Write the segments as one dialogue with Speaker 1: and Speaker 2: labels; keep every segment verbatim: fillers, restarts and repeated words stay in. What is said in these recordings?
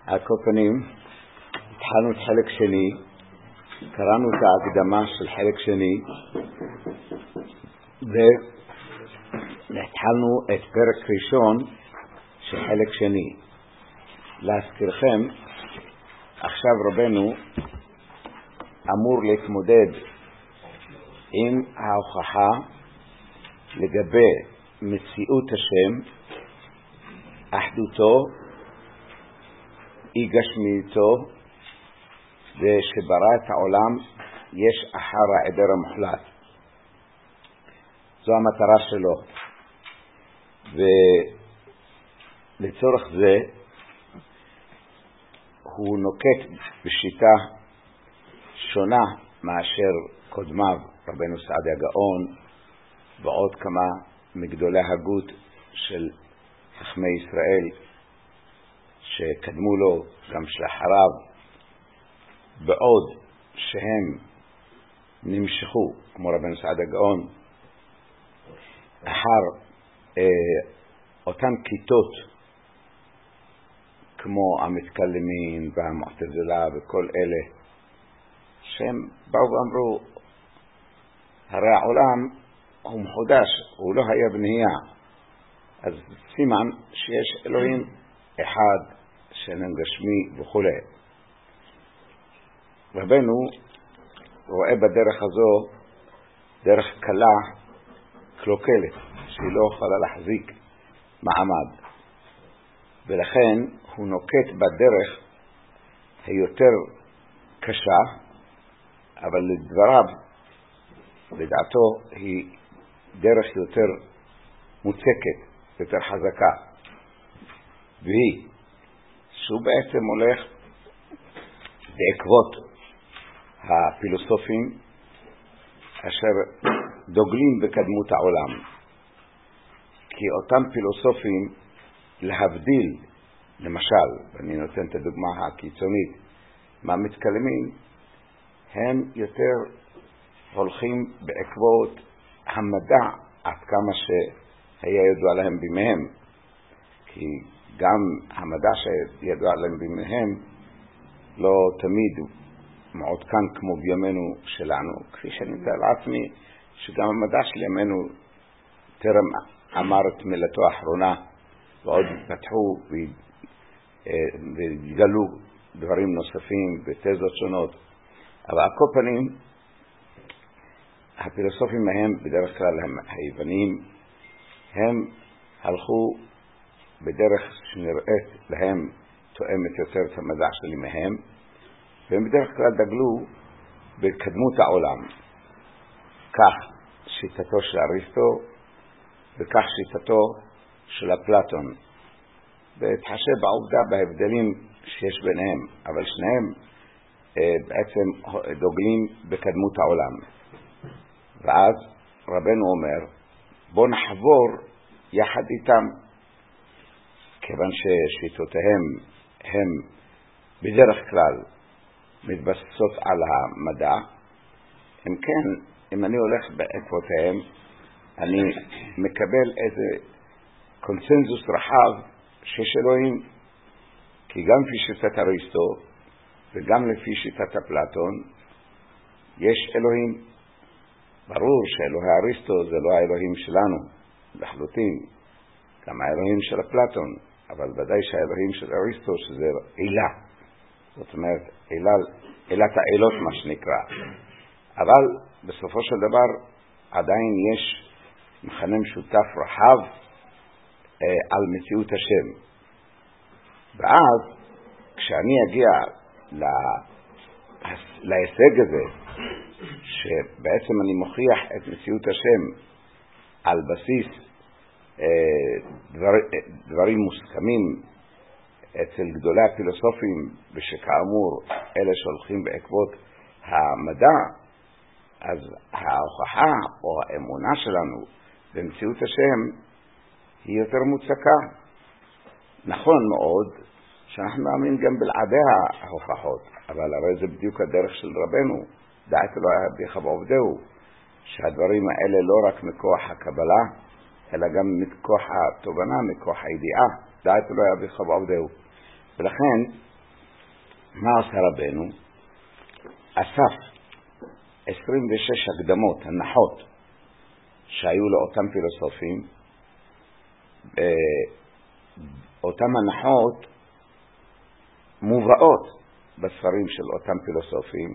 Speaker 1: על כל פנים, התחלנו את חלק שני, קראנו את ההקדמה של חלק שני, והתחלנו את פרק ראשון של חלק שני. להזכירכם, עכשיו רבנו אמור להתמודד עם ההוכחה לגבי מציאות השם, אחדותו, אי גשמיותו, ושברא את העולם יש אחר העדר המוחלט. זו המטרה שלו. ולצורך זה הוא נוקט בשיטה שונה מאשר קודמיו, רבנו סעדיה גאון ועוד כמה מגדולי הגות של חכמי ישראל שקדמו לו, גם שלאחריו, בעוד שהם נמשכו, כמו רבנו סעדיה גאון, אחר אה, אותן כיתות כמו המתקלמים והמועתזלה וכל אלה, שהם באו ואמרו, הרי העולם הוא מחודש, הוא לא היה בנהיה, אז סימן שיש אלוהים אחד שאיננו גשמי וכו'. רבנו רואה בדרך הזו דרך קלה קלוקלת, שהיא לא יכולה להחזיק מעמד, ולכן הוא נוקט בדרך היותר קשה, אבל לדבריו, לדעתו, היא דרך יותר מוצקת, יותר חזקה, והיא שהוא בעצם הולך בעקבות הפילוסופים אשר דוגלים בקדמות העולם, כי אותם פילוסופים, להבדיל, למשל, ואני נותן את הדוגמה הקיצונית, מהמתקלמים, הם יותר הולכים בעקבות המדע עד כמה שהיה ידוע להם בימיהם, כי גם המדע שידוע להם בימיהם לא תמיד מעודכן כמו בימינו שלנו, כפי שאני מתאר לעצמי שגם המדע של ימינו טרם אמר את מילתו האחרונה, ועוד פתחו והתגלו דברים נוספים ותזות שונות. אבל על כל פנים, הפילוסופים מהם, בדרך כלל הם היוונים, הם הלכו בדרך שנראית להם תואמת יותר את המדע של ימיהם, והם בדרך כלל דגלו בקדמות העולם. כך שיטתו של אריסטו, וכך שיטתו של אפלטון, והתחשב בעובדה בהבדלים שיש ביניהם, אבל שניהם אה, בעצם דוגלים בקדמות העולם. ואז רבנו אומר, בוא נחבור יחד איתם, כיוון ששיטותיהם הם בדרך כלל מתבססות על המדע. אם כן, אם אני הולך בעקבותיהם, אני מקבל איזה קונצנזוס רחב שיש אלוהים, כי גם לפי שיטת אריסטו וגם לפי שיטת אפלטון יש אלוהים. ברור שאלוהי אריסטו זה לא האלוהים שלנו לחלוטין, גם האלוהים של אפלטון, אבל ודאי שהאלוהים של אריסטו שזה אילה, זאת אומרת אילה, אילת האלות מה שנקרא. אבל בסופו של דבר עדיין יש מכנה משותף רחב אה, על מציאות השם. ואז כשאני אגיע לה, להישג הזה, שבעצם אני מוכיח את מציאות השם על בסיס אה, דבר, דברים מוסכמים אצל גדולי הפילוסופים, ושכאמור אלה שהולכים בעקבות המדע, אז ההוכחה או האמונה שלנו במציאות השם היא יותר מוצקה. נכון מאוד שאנחנו מאמין גם בלעדי ההוכחות, אבל הרי זה בדיוק הדרך של רבנו, דעת אלוהי אביך ועובדהו, שהדברים האלה לא רק מכוח הקבלה, אלא גם מכוח התובנה, מכוח הידיעה, דעת אלוהי אביך ועובדהו. ולכן מה עושה רבנו? אסף עשרים ושש הקדמות, הנחות, שהיו לאותם פילוסופים. אותם הנחות מובאות בספרים של אותם פילוסופים,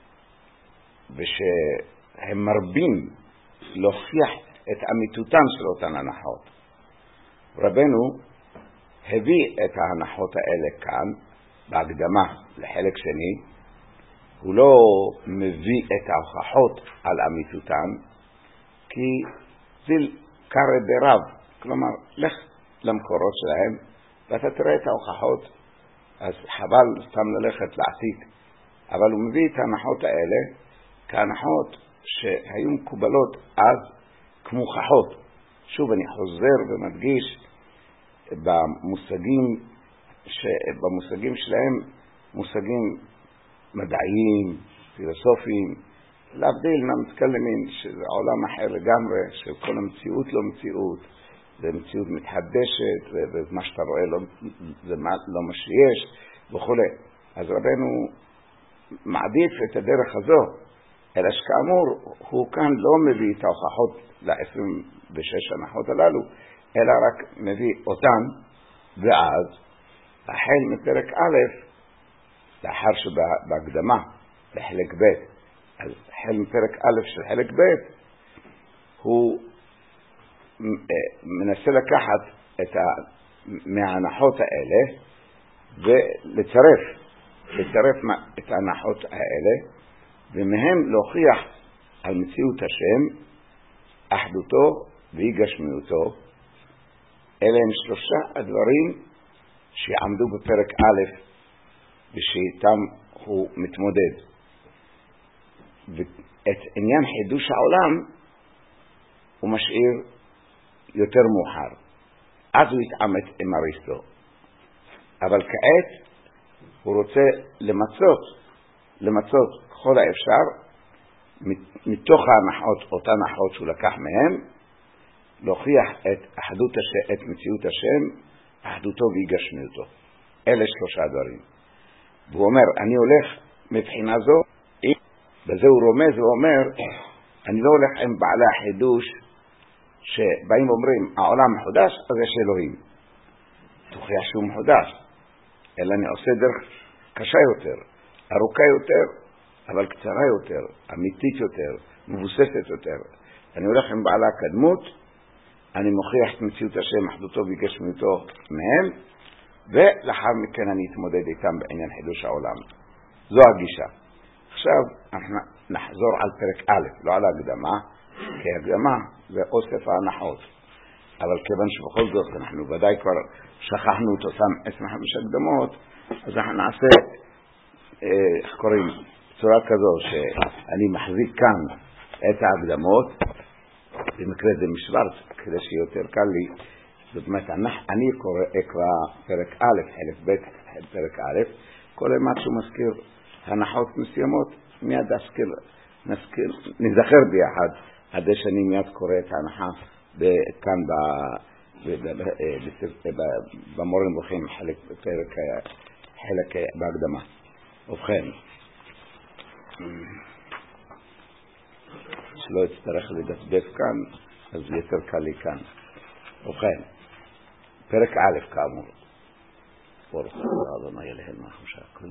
Speaker 1: ושהם מרבים להוכיח את אמיתותן של אותן הנחות. רבנו הביא את ההנחות האלה כאן בהקדמה לחלק שני. הוא לא מביא את ההוכחות על אמיתותן, כי זיל קרא ברב, כלומר לך למקורות שלהם ואתה תראה את ההוכחות, אז חבל סתם ללכת לעתיק. אבל הוא מביא את ההנחות האלה כהנחות שהיו מקובלות אז כמוכחות. שוב אני חוזר ומדגיש במושגים, במושגים שלהם, מושגים מדעיים, פילוסופיים, להבדיל מהמתקלמים, שזה עולם אחר לגמרי, שכל המציאות לא מציאות, זה מציאות מתחדשת, ומה שאתה רואה לא, זה לא מה שיש, וכו'. אז רבנו מעדיף את הדרך הזו, אלא שכאמור, הוא כאן לא מביא את ההוכחות ל-עשרים ושש הנחות הללו, אלא רק מביא אותן, ואז, החל מפרק א', לאחר שבהקדמה לחלק ב', אז החל מפרק א' של חלק ב', הוא מנסה לקחת את מההנחות האלה ולצרף, לצרף את ההנחות האלה, ומהם להוכיח על מציאות השם, אחדותו ואי גשמיותו. אלה הם שלושה הדברים שיעמדו בפרק א' ושאיתם הוא מתמודד. ואת עניין חידוש העולם הוא משאיר יותר מאוחר. אז הוא יתעמת עם אריסטו. אבל כעת הוא רוצה למצות, למצות ככל האפשר, מתוך ההנחות, אותן הנחות שהוא לקח מהם, להוכיח את אחדות השם, את מציאות השם, אחדותו ואי גשמיותו. אלה שלושה דברים. והוא אומר, אני הולך מבחינה זו, בזה הוא רומז, הוא אומר, אני לא הולך עם בעלי החידוש שבאים ואומרים, העולם מחודש, אז יש אלוהים. תוכיח שהוא מחודש. אלא אני עושה דרך קשה יותר, ארוכה יותר, אבל קצרה יותר, אמיתית יותר, מבוססת יותר. אני הולך עם בעלי הקדמות, אני מוכיח את מציאות השם, אחדותו וגשמיותו מהם, ולאחר מכן אני אתמודד איתם בעניין חידוש העולם. זו הגישה. עכשיו אנחנו נחזור על פרק א', לא על ההקדמה, כי ההקדמה זה אוסף ההנחות. אבל כיוון שבכל זאת אנחנו ודאי כבר שכחנו את אותם עשרים וחמש הקדמות, אז אנחנו נעשה, איך קוראים, בצורה כזו שאני מחזיק כאן את ההקדמות, במקרה זה משוורץ, כדי שיותר קל לי. זאת אומרת, אני קורא, אקרא פרק א', חלק ב', פרק א', כל אימת שהוא מזכיר הנחות מסוימות, מיד אזכיר, נזכיר, נזכר ביחד, עד שאני מיד קורא את ההנחה כאן במורה נבוכים, חלק פרק, חלק בהקדמה. ובכן, שלא יצטרך לדפדף כאן, אז יותר קל לי כאן. ובכן, פרק א' כאמור. ברוך הוא אדוני אלוהינו מלך המשיח.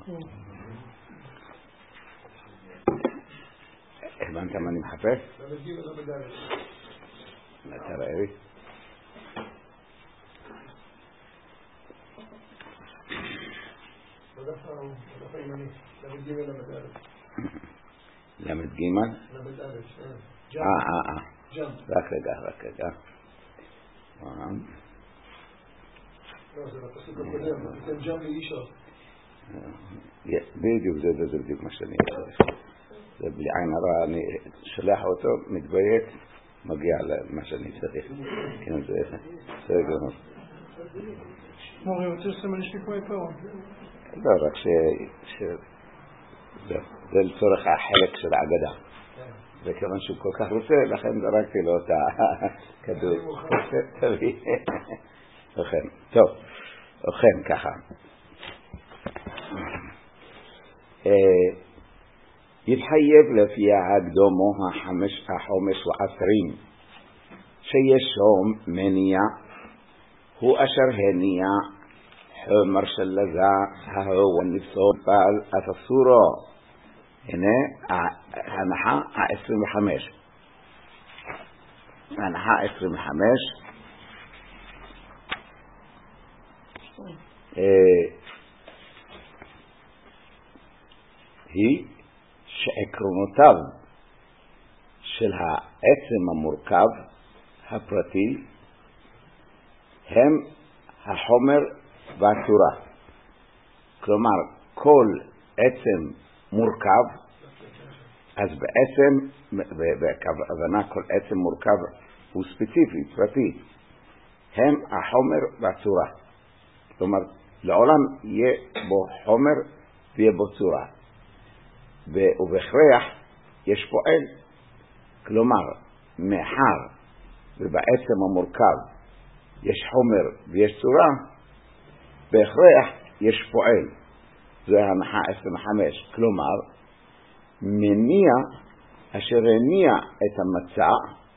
Speaker 1: הבנת מה אני מחפש? אתה ראה לי? למד ג' אה אה אה רק רגע רק רגע
Speaker 2: לא, זה בפסוק הקודם, אתם ג'ם לאישה.
Speaker 1: בדיוק, זה בדיוק מה שאני חושב. זה בלי עין הרע, אני שלח אותו, מתבייק, מגיע למה שאני צריך. כן, זה גמור.
Speaker 2: מורי, רוצה לסמן לשמיקוי פה?
Speaker 1: לא, רק ש... זה לצורך החלק של האגדה. וכיוון שהוא כל כך רוצה, לכן זרקתי לו את הכדור. תביא. וכן, טוב, וכן, ככה. יתחייב לפי הקדומו החמש החומש ועשרים שיש שם מניע הוא אשר הניע חומר של לזה ההוא ונפסול פעל אססורו. הנה ההנחה ה-עשרים וחמש, ההנחה ה-עשרים וחמש היא שעקרונותיו של העצם המורכב הפרטי הם החומר והצורה. כלומר, כל עצם מורכב, אז בעצם, בהבנה כל עצם מורכב הוא ספציפי, פרטי, הם החומר והצורה. כלומר, לעולם יהיה בו חומר ויהיה בו צורה. ובהכרח יש פועל. כלומר, מאחר ובעצם המורכב יש חומר ויש צורה, בהכרח יש פועל. זה ההנחה עשרים וחמש. כלומר, מניע אשר הניע את המצע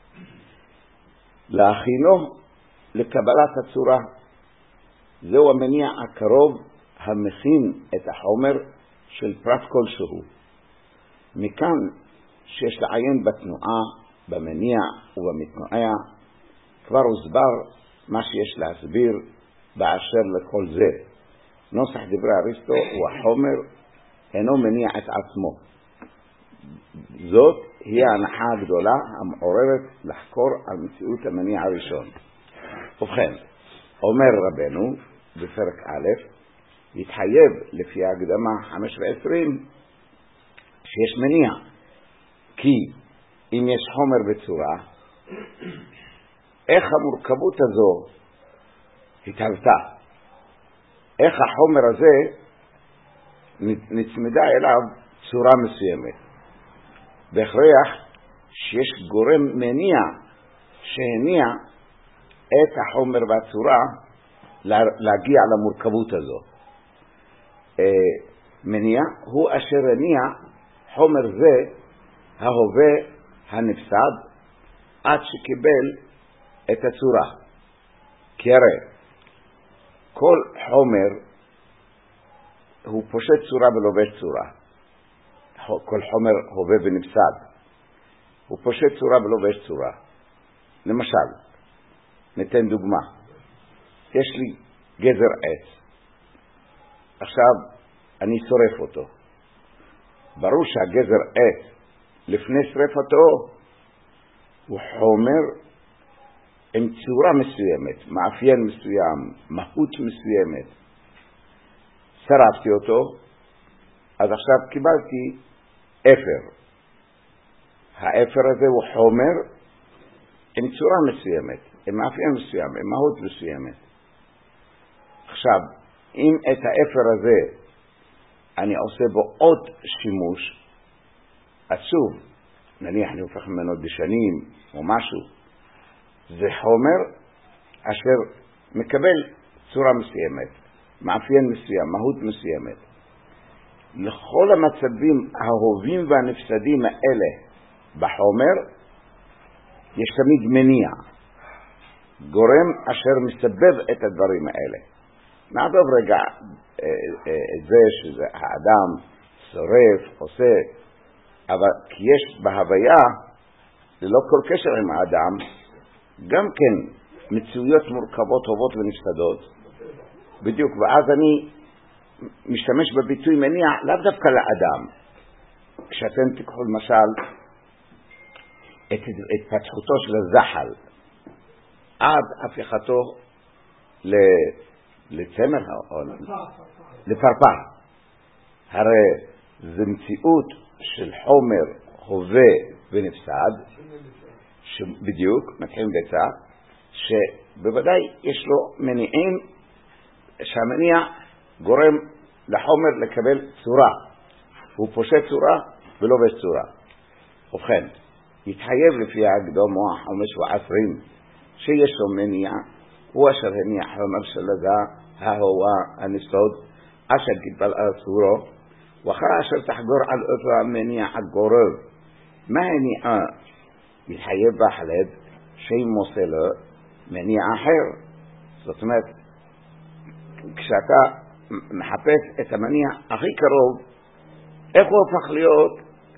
Speaker 1: להכינו לקבלת הצורה. זהו המניע הקרוב המכין את החומר של פרט כלשהו. מכאן שיש לעיין בתנועה, במניע ובמתנועע, כבר הוסבר מה שיש להסביר באשר לכל זה. נוסח דברי אריסטו הוא החומר אינו מניע את עצמו. זאת היא ההנחה הגדולה המעוררת לחקור על מציאות המניע הראשון. ובכן, אומר רבנו בפרק א', יתחייב לפי ההקדמה חמש ועשרים שיש מניע, כי אם יש חומר בצורה, איך המורכבות הזו התהוותה? איך החומר הזה נצמדה אליו צורה מסוימת? בהכרח שיש גורם מניע שהניע את החומר והצורה להגיע למורכבות הזו. מניע הוא אשר הניע חומר זה ההווה הנפסד עד שקיבל את הצורה. כי הרי כל חומר הוא פושט צורה ולובש צורה. כל חומר הווה ונפסד, הוא פושט צורה ולובש צורה. למשל, ניתן דוגמה. יש לי גזר עץ, עכשיו אני שורף אותו. ברור שהגזר עץ לפני שרפתו הוא חומר עם צורה מסוימת, מאפיין מסוים, מהות מסוימת. שרפתי אותו, אז עכשיו קיבלתי אפר. האפר הזה הוא חומר עם צורה מסוימת, עם מאפיין מסוים, עם מהות מסוימת. עכשיו, אם את האפר הזה אני עושה בו עוד שימוש עצוב, נניח אני הופך ממנו דשנים או משהו, זה חומר אשר מקבל צורה מסוימת, מאפיין מסוים, מהות מסוימת. לכל המצבים ההובים והנפסדים האלה בחומר יש תמיד מניע, גורם אשר מסבב את הדברים האלה. נעזוב רגע את זה שזה האדם שורף, עושה, אבל כי יש בהוויה, ללא כל קשר עם האדם, גם כן מציאויות מורכבות, טובות ונפסדות. בדיוק, ואז אני משתמש בביטוי מניע לאו דווקא לאדם. כשאתם תיקחו למשל את התפתחותו של הזחל עד הפיכתו לצמר או לפרפר, הרי זה מציאות של חומר הווה ונפסד, שבדיוק מתחילים ביצה, שבוודאי יש לו מניעים, שהמניע גורם לחומר לקבל צורה, הוא פושט צורה ולא בצורה. ובכן, יתחייב לפי הקדומו החמש ועשרים שיש לו מניע, הוא אשר הניע חומר של לזה ההווה הנסוד אשר קיבל על צורו, ואחר אשר תחגור על אותו המניע הגורר. מה הניעה? מתחייב בהחלט שימוסה לו מניע אחר. זאת אומרת, כשאתה מחפש את המניע הכי קרוב, איך הוא הופך להיות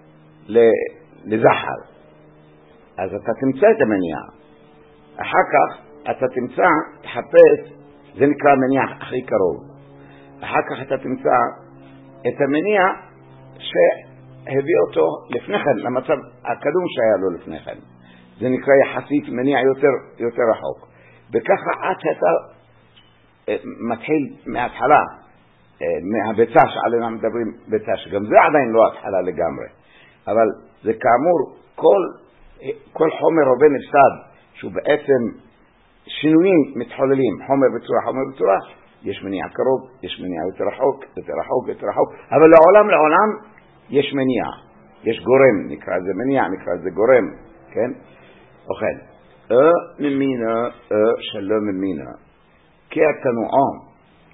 Speaker 1: לזחל? אז אתה תמצא את המניע. אחר כך אתה תמצא, תחפש, זה נקרא המניע הכי קרוב. אחר כך אתה תמצא את המניע שהביא אותו לפני כן, למצב הקדום שהיה לו לפני כן. זה נקרא יחסית מניע יותר, יותר רחוק. וככה עד שאתה מתחיל מההתחלה, מהביצה שעלינו מדברים ביצה, שגם זה עדיין לא התחלה לגמרי. אבל זה כאמור, כל, כל חומר עובר נפסד, שהוא בעצם שינויים מתחוללים, חומר בצורה, חומר בצורה, יש מניע קרוב, יש מניע יותר רחוק, יותר רחוק, יותר רחוק, אבל לעולם, לעולם יש מניע, יש גורם, נקרא זה מניע, נקרא זה גורם, כן? אוכל, אה ממינה, אה שלא ממינה, כי התנועה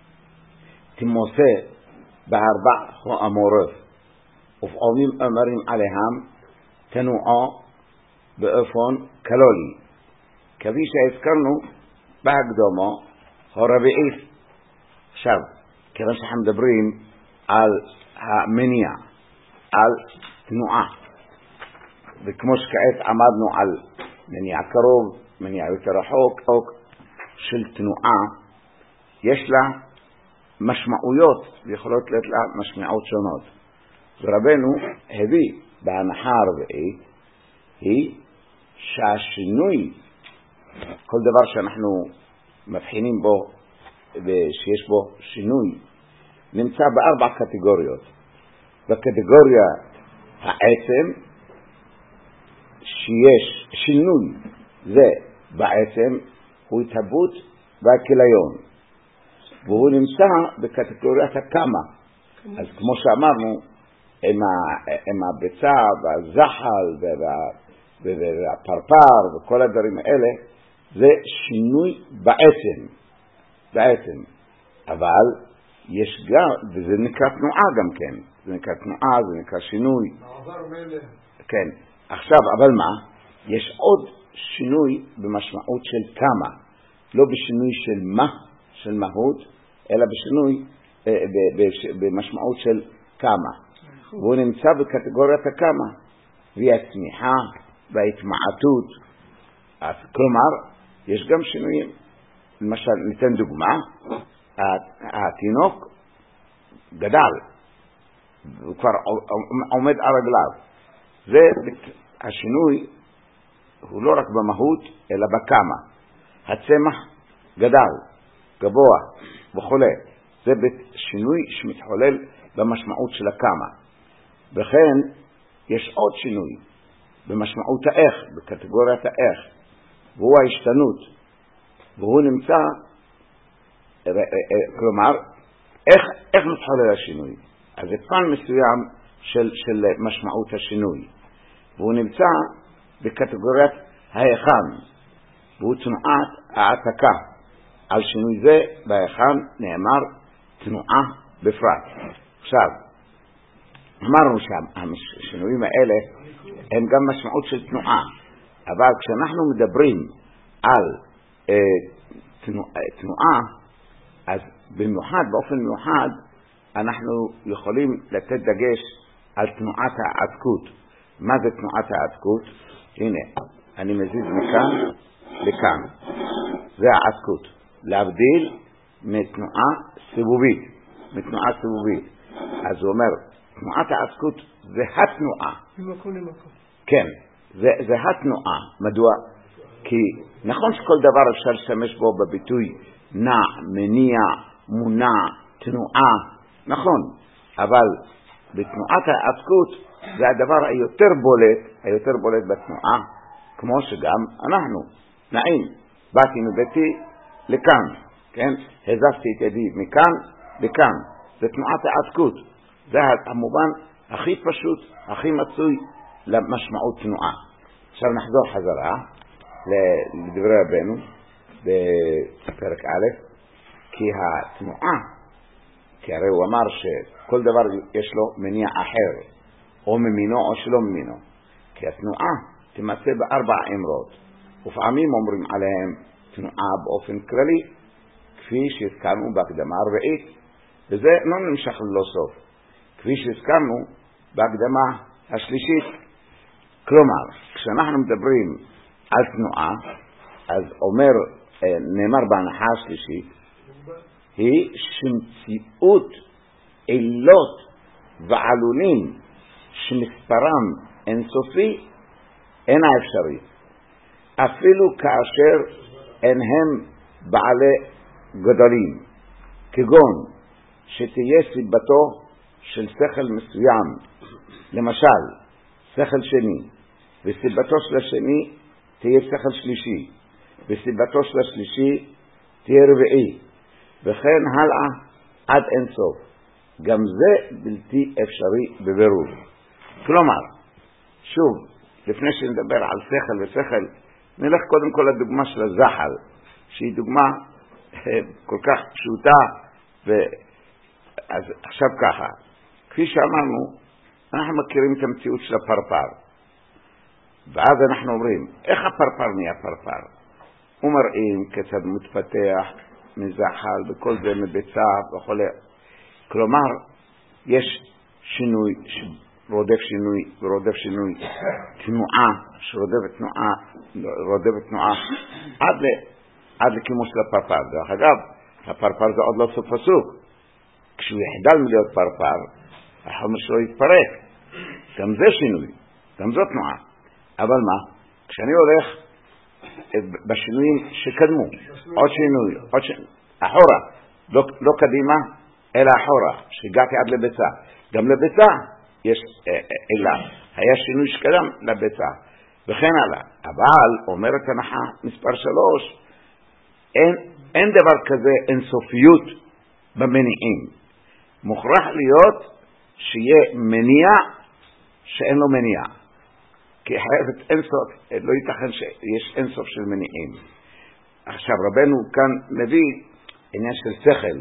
Speaker 1: תמוסה בארבע המורות, ופעמים אמרים עליהם תנועה באופן כללי, כפי שהזכרנו בהקדמה הרביעית. עכשיו, כיוון שאנחנו מדברים על המניע, על תנועה, וכמו שכעת עמדנו על מניע קרוב, מניע יותר רחוק, של תנועה, יש לה משמעויות, ויכולות להיות לה משמעויות שונות. ורבנו הביא בהנחה הרביעית, היא שהשינוי, כל דבר שאנחנו מבחינים בו, ושיש בו שינוי, נמצא בארבע קטגוריות. בקטגוריה העצם, שיש שינוי, זה בעצם הוא התהוות והכיליון, והוא נמצא בקטגוריית הכמה. אז כמו שאמרנו, עם, ה, עם הביצה והזחל והפרפר וכל הדברים האלה, זה שינוי בעצם, בעצם. אבל יש גם, וזה נקרא תנועה גם כן, זה נקרא תנועה, זה נקרא שינוי.
Speaker 2: מעבר מלא.
Speaker 1: כן. עכשיו, אבל מה? יש עוד שינוי במשמעות של כמה, לא בשינוי של מה, של מהות, אלא בשינוי, במשמעות של כמה. והוא נמצא בקטגוריית הכמה, והיא הצמיחה וההתמעטות. אז כלומר, יש גם שינויים. למשל, ניתן דוגמה, התינוק גדל, הוא כבר עומד על רגליו. זה השינוי, הוא לא רק במהות, אלא בכמה. הצמח גדל, גבוה וכו'. זה שינוי שמתחולל במשמעות של הכמה. וכן, יש עוד שינוי במשמעות האיך, בקטגוריית האיך, והוא ההשתנות. והוא נמצא, כלומר, איך, איך מתחולל השינוי? אז זה פן מסוים של, של משמעות השינוי. והוא נמצא בקטגוריית ההיכן, והוא תנועת העתקה. על שינוי זה בהיכן נאמר תנועה בפרט. עכשיו, אמרנו שהשינויים האלה הם גם משמעות של תנועה, אבל כשאנחנו מדברים על אה, תנועה, תנועה, אז במיוחד, באופן מיוחד, אנחנו יכולים לתת דגש על תנועת העתקות. מה זה תנועת העתקות? הנה, אני מזיז מכאן לכאן. זה העתקות. להבדיל מתנועה סיבובית. מתנועה סיבובית. אז הוא אומר, תנועת העתקות זה התנועה.
Speaker 2: ממקום למקום.
Speaker 1: כן, זה, זה התנועה. מדוע? כי נכון שכל דבר אפשר לשמש בו בביטוי נע, מניע, מונע, תנועה. נכון. אבל בתנועת העתקות זה הדבר היותר בולט, היותר בולט בתנועה, כמו שגם אנחנו נעים. באתי מביתי לכאן, כן? הזזתי את ידי מכאן לכאן. זה תנועת העתקות. זה המובן הכי פשוט, הכי מצוי למשמעות תנועה. עכשיו נחזור חזרה לדברי רבנו בפרק א', כי התנועה כי הרי הוא אמר שכל דבר יש לו מניע אחר, או ממינו או שלא ממינו. כי התנועה תמצא בארבע אמרות, ופעמים אומרים עליהם תנועה באופן כללי, כפי שהזכרנו בהקדמה הרביעית, וזה לא נמשך ללא סוף, כפי שהזכרנו בהקדמה השלישית. כלומר, כשאנחנו מדברים על תנועה, אז אומר, נאמר בהנחה השלישית, היא שמציאות עילות ועלולים שמספרם אינסופי אינה אפשרית, אפילו כאשר אין הם בעלי גדולים, כגון שתהיה סיבתו של שכל מסוים, למשל שכל שני, וסיבתו של השני תהיה שכל שלישי, וסיבתו של השלישי תהיה רביעי, וכן הלאה עד אינסוף. גם זה בלתי אפשרי בבירור. כלומר, שוב, לפני שנדבר על שכל ושכל, נלך קודם כל לדוגמה של הזחל, שהיא דוגמה כל כך פשוטה. אז עכשיו ככה, כפי שאמרנו, אנחנו מכירים את המציאות של הפרפר, ואז אנחנו אומרים, איך הפרפר נהיה פרפר? ומראים כיצד מתפתח מזחל וכל זה מביצה וכל. כלומר, יש שינוי רודף שינוי ורודף שינוי, תנועה שרודפת תנועה, רודפת תנועה, עד, ל, עד לכימוש לפרפר. דרך אגב, הפרפר זה עוד לא סוף הסוף. כשהוא יחדל מלהיות פרפר, החומר שלו יתפרק. גם זה שינוי, גם זו תנועה. אבל מה? כשאני הולך בשינויים שקדמו, עוד שינוי, עוד שינוי, אחורה, לא, לא קדימה, אלא אחורה, שהגעתי עד לביצה. גם לביצה יש אלה, היה שינוי שקדם לביצה, וכן הלאה. אבל, אומרת הנחה מספר שלוש, אין, אין דבר כזה אינסופיות במניעים. מוכרח להיות שיהיה מניע שאין לו מניע. כי חייבת אינסוף, לא ייתכן שיש אינסוף של מניעים. עכשיו רבנו כאן מביא עניין של שכל,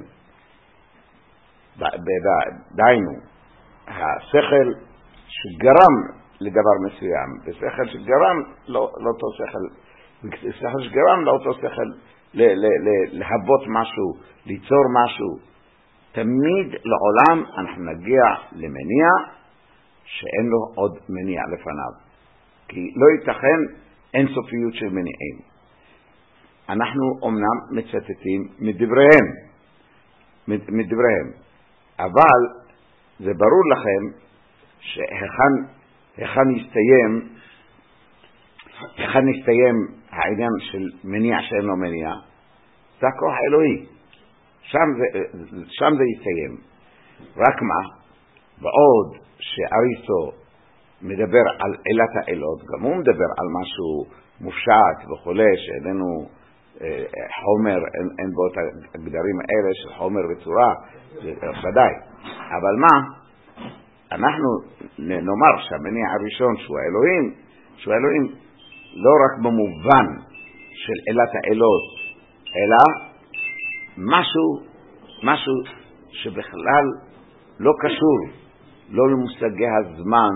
Speaker 1: דיינו, השכל שגרם לדבר מסוים, ושכל שגרם לאותו שכל, שכל שגרם לאותו שכל להבות משהו, ליצור משהו. תמיד לעולם אנחנו נגיע למניע שאין לו עוד מניע לפניו. כי לא ייתכן אינסופיות של מניעים. אנחנו אומנם מצטטים מדבריהם, מדבריהם, אבל זה ברור לכם שהיכן היכן יסתיים, היכן יסתיים העניין של מניע שאין לו מניע, זה הכוח האלוהי. שם זה, שם זה יסתיים. רק מה? בעוד שאריסטו מדבר על עילת העילות, גם הוא מדבר על משהו מופשט וכולי, שאיננו אה, חומר, אין, אין בו את הגדרים האלה של חומר וצורה, ודאי. אבל מה? אנחנו נאמר שהמניע הראשון שהוא האלוהים, שהוא האלוהים לא רק במובן של עילת העילות, אלא משהו, משהו שבכלל לא קשור, לא למושגי הזמן,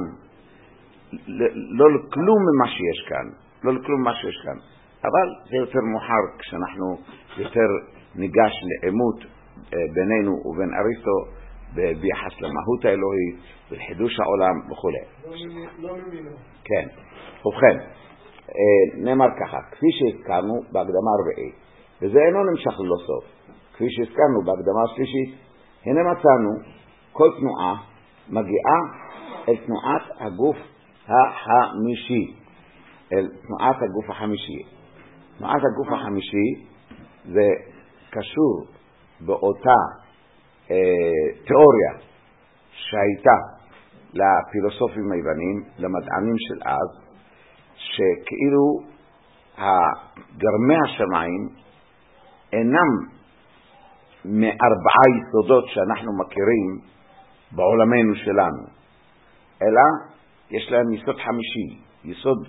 Speaker 1: לא לכלום ממה שיש כאן, לא לכלום מה שיש כאן. אבל זה יותר מאוחר כשאנחנו יותר ניגש לעימות בינינו ובין אריסטו ביחס למהות האלוהית ולחידוש העולם וכו'.
Speaker 2: לא ממינו.
Speaker 1: כן. ובכן, נאמר ככה, כפי שהזכרנו בהקדמה הרביעית, וזה אינו נמשך ללא סוף, כפי שהזכרנו בהקדמה השלישית, הנה מצאנו כל תנועה מגיעה אל תנועת הגוף החמישי, אל תנועת הגוף החמישי. תנועת הגוף החמישי זה קשור באותה אה, תיאוריה שהייתה לפילוסופים היוונים, למדענים של אז, שכאילו גרמי השמיים אינם מארבעה יסודות שאנחנו מכירים בעולמנו שלנו, אלא יש להם יסוד חמישי, יסוד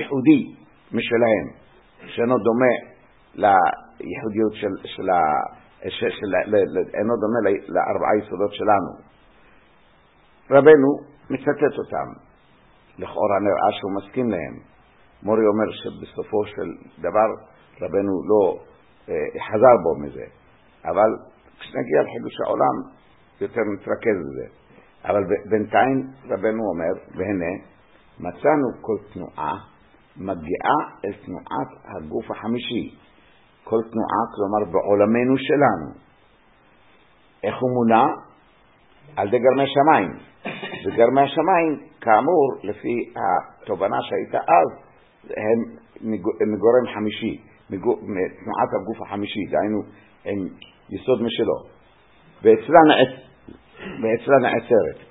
Speaker 1: ייחודי משלהם, שאינו דומה לייחודיות של, של אינו דומה לארבעה יסודות שלנו. רבנו מצטט אותם, לכאורה נראה שהוא מסכים להם. מורי אומר שבסופו של דבר רבנו לא אה, חזר בו מזה, אבל כשנגיע לחידוש העולם יותר נתרכז בזה. אבל בינתיים רבנו אומר, והנה מצאנו כל תנועה מגיעה אל תנועת הגוף החמישי. כל תנועה, כלומר בעולמנו שלנו. איך הוא מונע? על ידי גרמי שמיים. וגרמי השמיים, כאמור, לפי התובנה שהייתה אז, הם מגורם חמישי, מתנועת הגוף החמישי, דהיינו הם יסוד משלו. ואצלה נעצ... ואצלה נעצרת.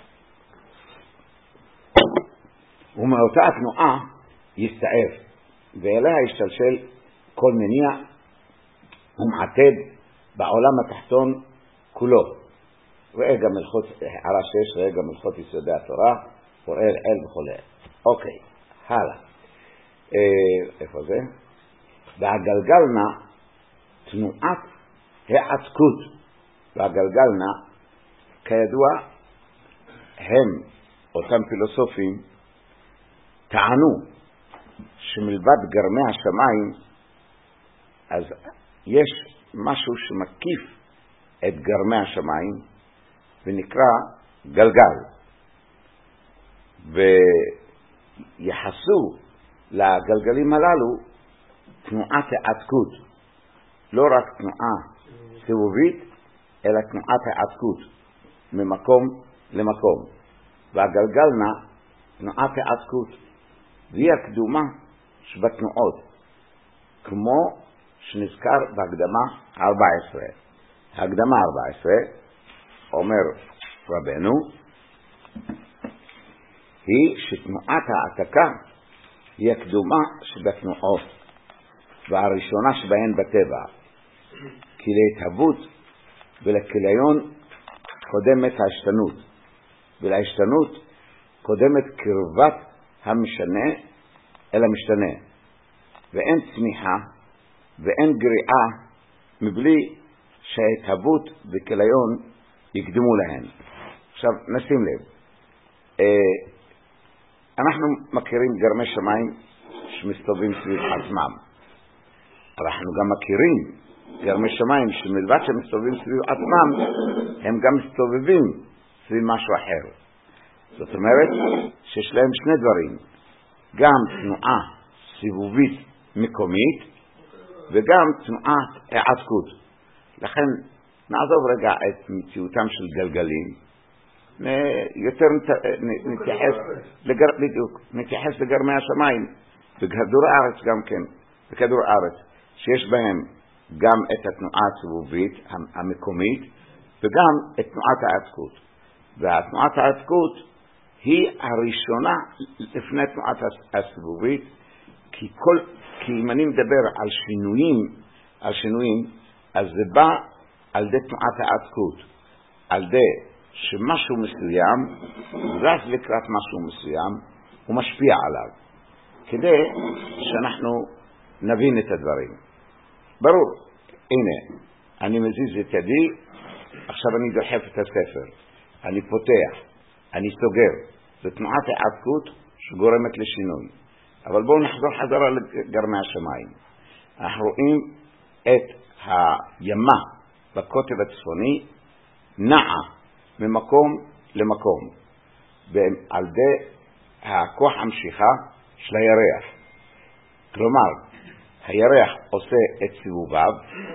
Speaker 1: ומאותה התנועה יסתעף, ואליה ישתלשל כל מניע ומעתד בעולם התחתון כולו. ראה גם מלכות, הערה שש, ראה גם מלכות יסודי התורה, רואה אל וכו'. אוקיי, הלאה. אה, איפה זה? והגלגלנה תנועת העתקות. והגלגלנה, כידוע, הם, אותם פילוסופים, טענו שמלבד גרמי השמיים, אז יש משהו שמקיף את גרמי השמיים, ונקרא גלגל. ויחסו לגלגלים הללו תנועת העתקות. לא רק תנועה סיבובית, אלא תנועת העתקות, ממקום למקום. והגלגלנה תנועת העתקות, והיא הקדומה שבתנועות, כמו שנזכר בהקדמה ארבע עשרה. הקדמה ארבע עשרה, אומר רבנו, היא שתנועת העתקה היא הקדומה שבתנועות, והראשונה שבהן בטבע. כי להתהוות ולכליון קודמת ההשתנות, ולהשתנות קודמת קרבת המשנה אל המשתנה. ואין צמיחה ואין גריעה מבלי שההתהוות וכליון יקדמו להן. עכשיו נשים לב, אנחנו מכירים גרמי שמיים שמסתובבים סביב עצמם. אנחנו גם מכירים גרמי שמיים שמלבד שמסתובבים סביב עצמם, הם גם מסתובבים סביב משהו אחר. זאת אומרת שיש להם שני דברים, גם תנועה סיבובית מקומית וגם תנועת העתקות. לכן נעזוב רגע את מציאותם של גלגלים, יותר נתייחס לגר... בדיוק, נתייחס לגרמי השמיים בכדור הארץ גם כן, בכדור הארץ, שיש בהם גם את התנועה הסיבובית המקומית וגם את תנועת העתקות. והתנועת העתקות היא הראשונה לפני תנועת הסיבובית, כי כל כי אם אני מדבר על שינויים, על שינויים, אז זה בא על ידי תנועת העתקות, על ידי שמשהו מסוים זז לקראת משהו מסוים ומשפיע עליו, כדי שאנחנו נבין את הדברים. ברור, הנה, אני מזיז את ידי, עכשיו אני דוחף את הספר, אני פותח, אני סוגר. זו תנועת העתקות שגורמת לשינוי. אבל בואו נחזור חזרה לגרמי השמיים. אנחנו רואים את הימה בקוטב הצפוני נעה ממקום למקום, ועל ידי הכוח המשיכה של הירח. כלומר, הירח עושה את סיבוביו,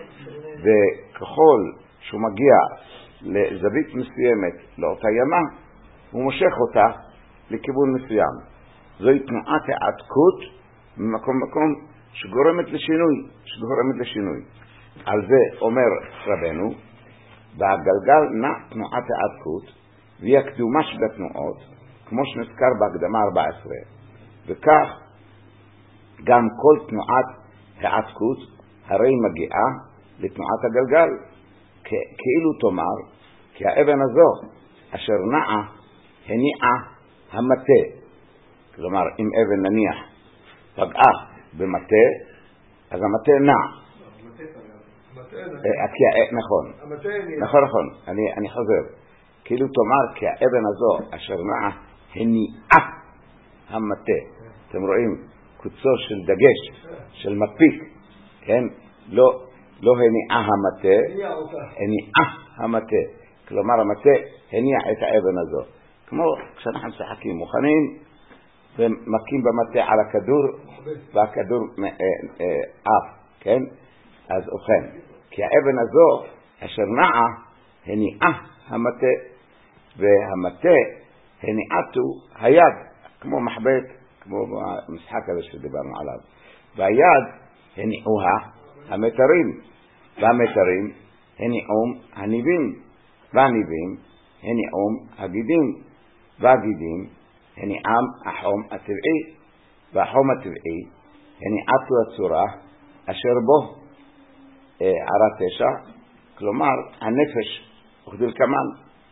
Speaker 1: וככל שהוא מגיע לזווית מסוימת לאותה ימה, הוא מושך אותה לכיוון מסוים. זוהי תנועת העתקות ממקום למקום שגורמת לשינוי, שגורמת לשינוי. על זה אומר רבנו, והגלגל נע תנועת העתקות, והיא הקדומה שבתנועות, כמו שנזכר בהקדמה ארבע עשרה. וכך גם כל תנועת העתקות הרי מגיעה לתנועת הגלגל, כאילו תאמר, כי האבן הזו אשר נעה הניעה המטה. כלומר, אם אבן נניח פגעה במטה, אז המטה נע. נכון, נכון, נכון, אני חוזר. כאילו תאמר כי האבן הזו אשר נעה הניעה המטה. אתם רואים קוצו של דגש, של מפיק, כן? לא, לא הניעה המטה, הניעה המטה. כלומר המטה הניע את האבן הזו. כמו כשאנחנו משחקים מוכנים ומכים במטה על הכדור והכדור עף, כן? אז אוכן, כי האבן הזו אשר נעה הניעה המטה, והמטה הניעתו היד, כמו מחבט, כמו המשחק הזה שדיברנו עליו. והיד הניעוה המתרים, והמתרים הניעום הניבים, והניבים הניעום הגידים, והגידים הניעם החום הטבעי, והחום הטבעי הניעתו הצורה אשר בו ערה תשע, כלומר הנפש וכדל כמן,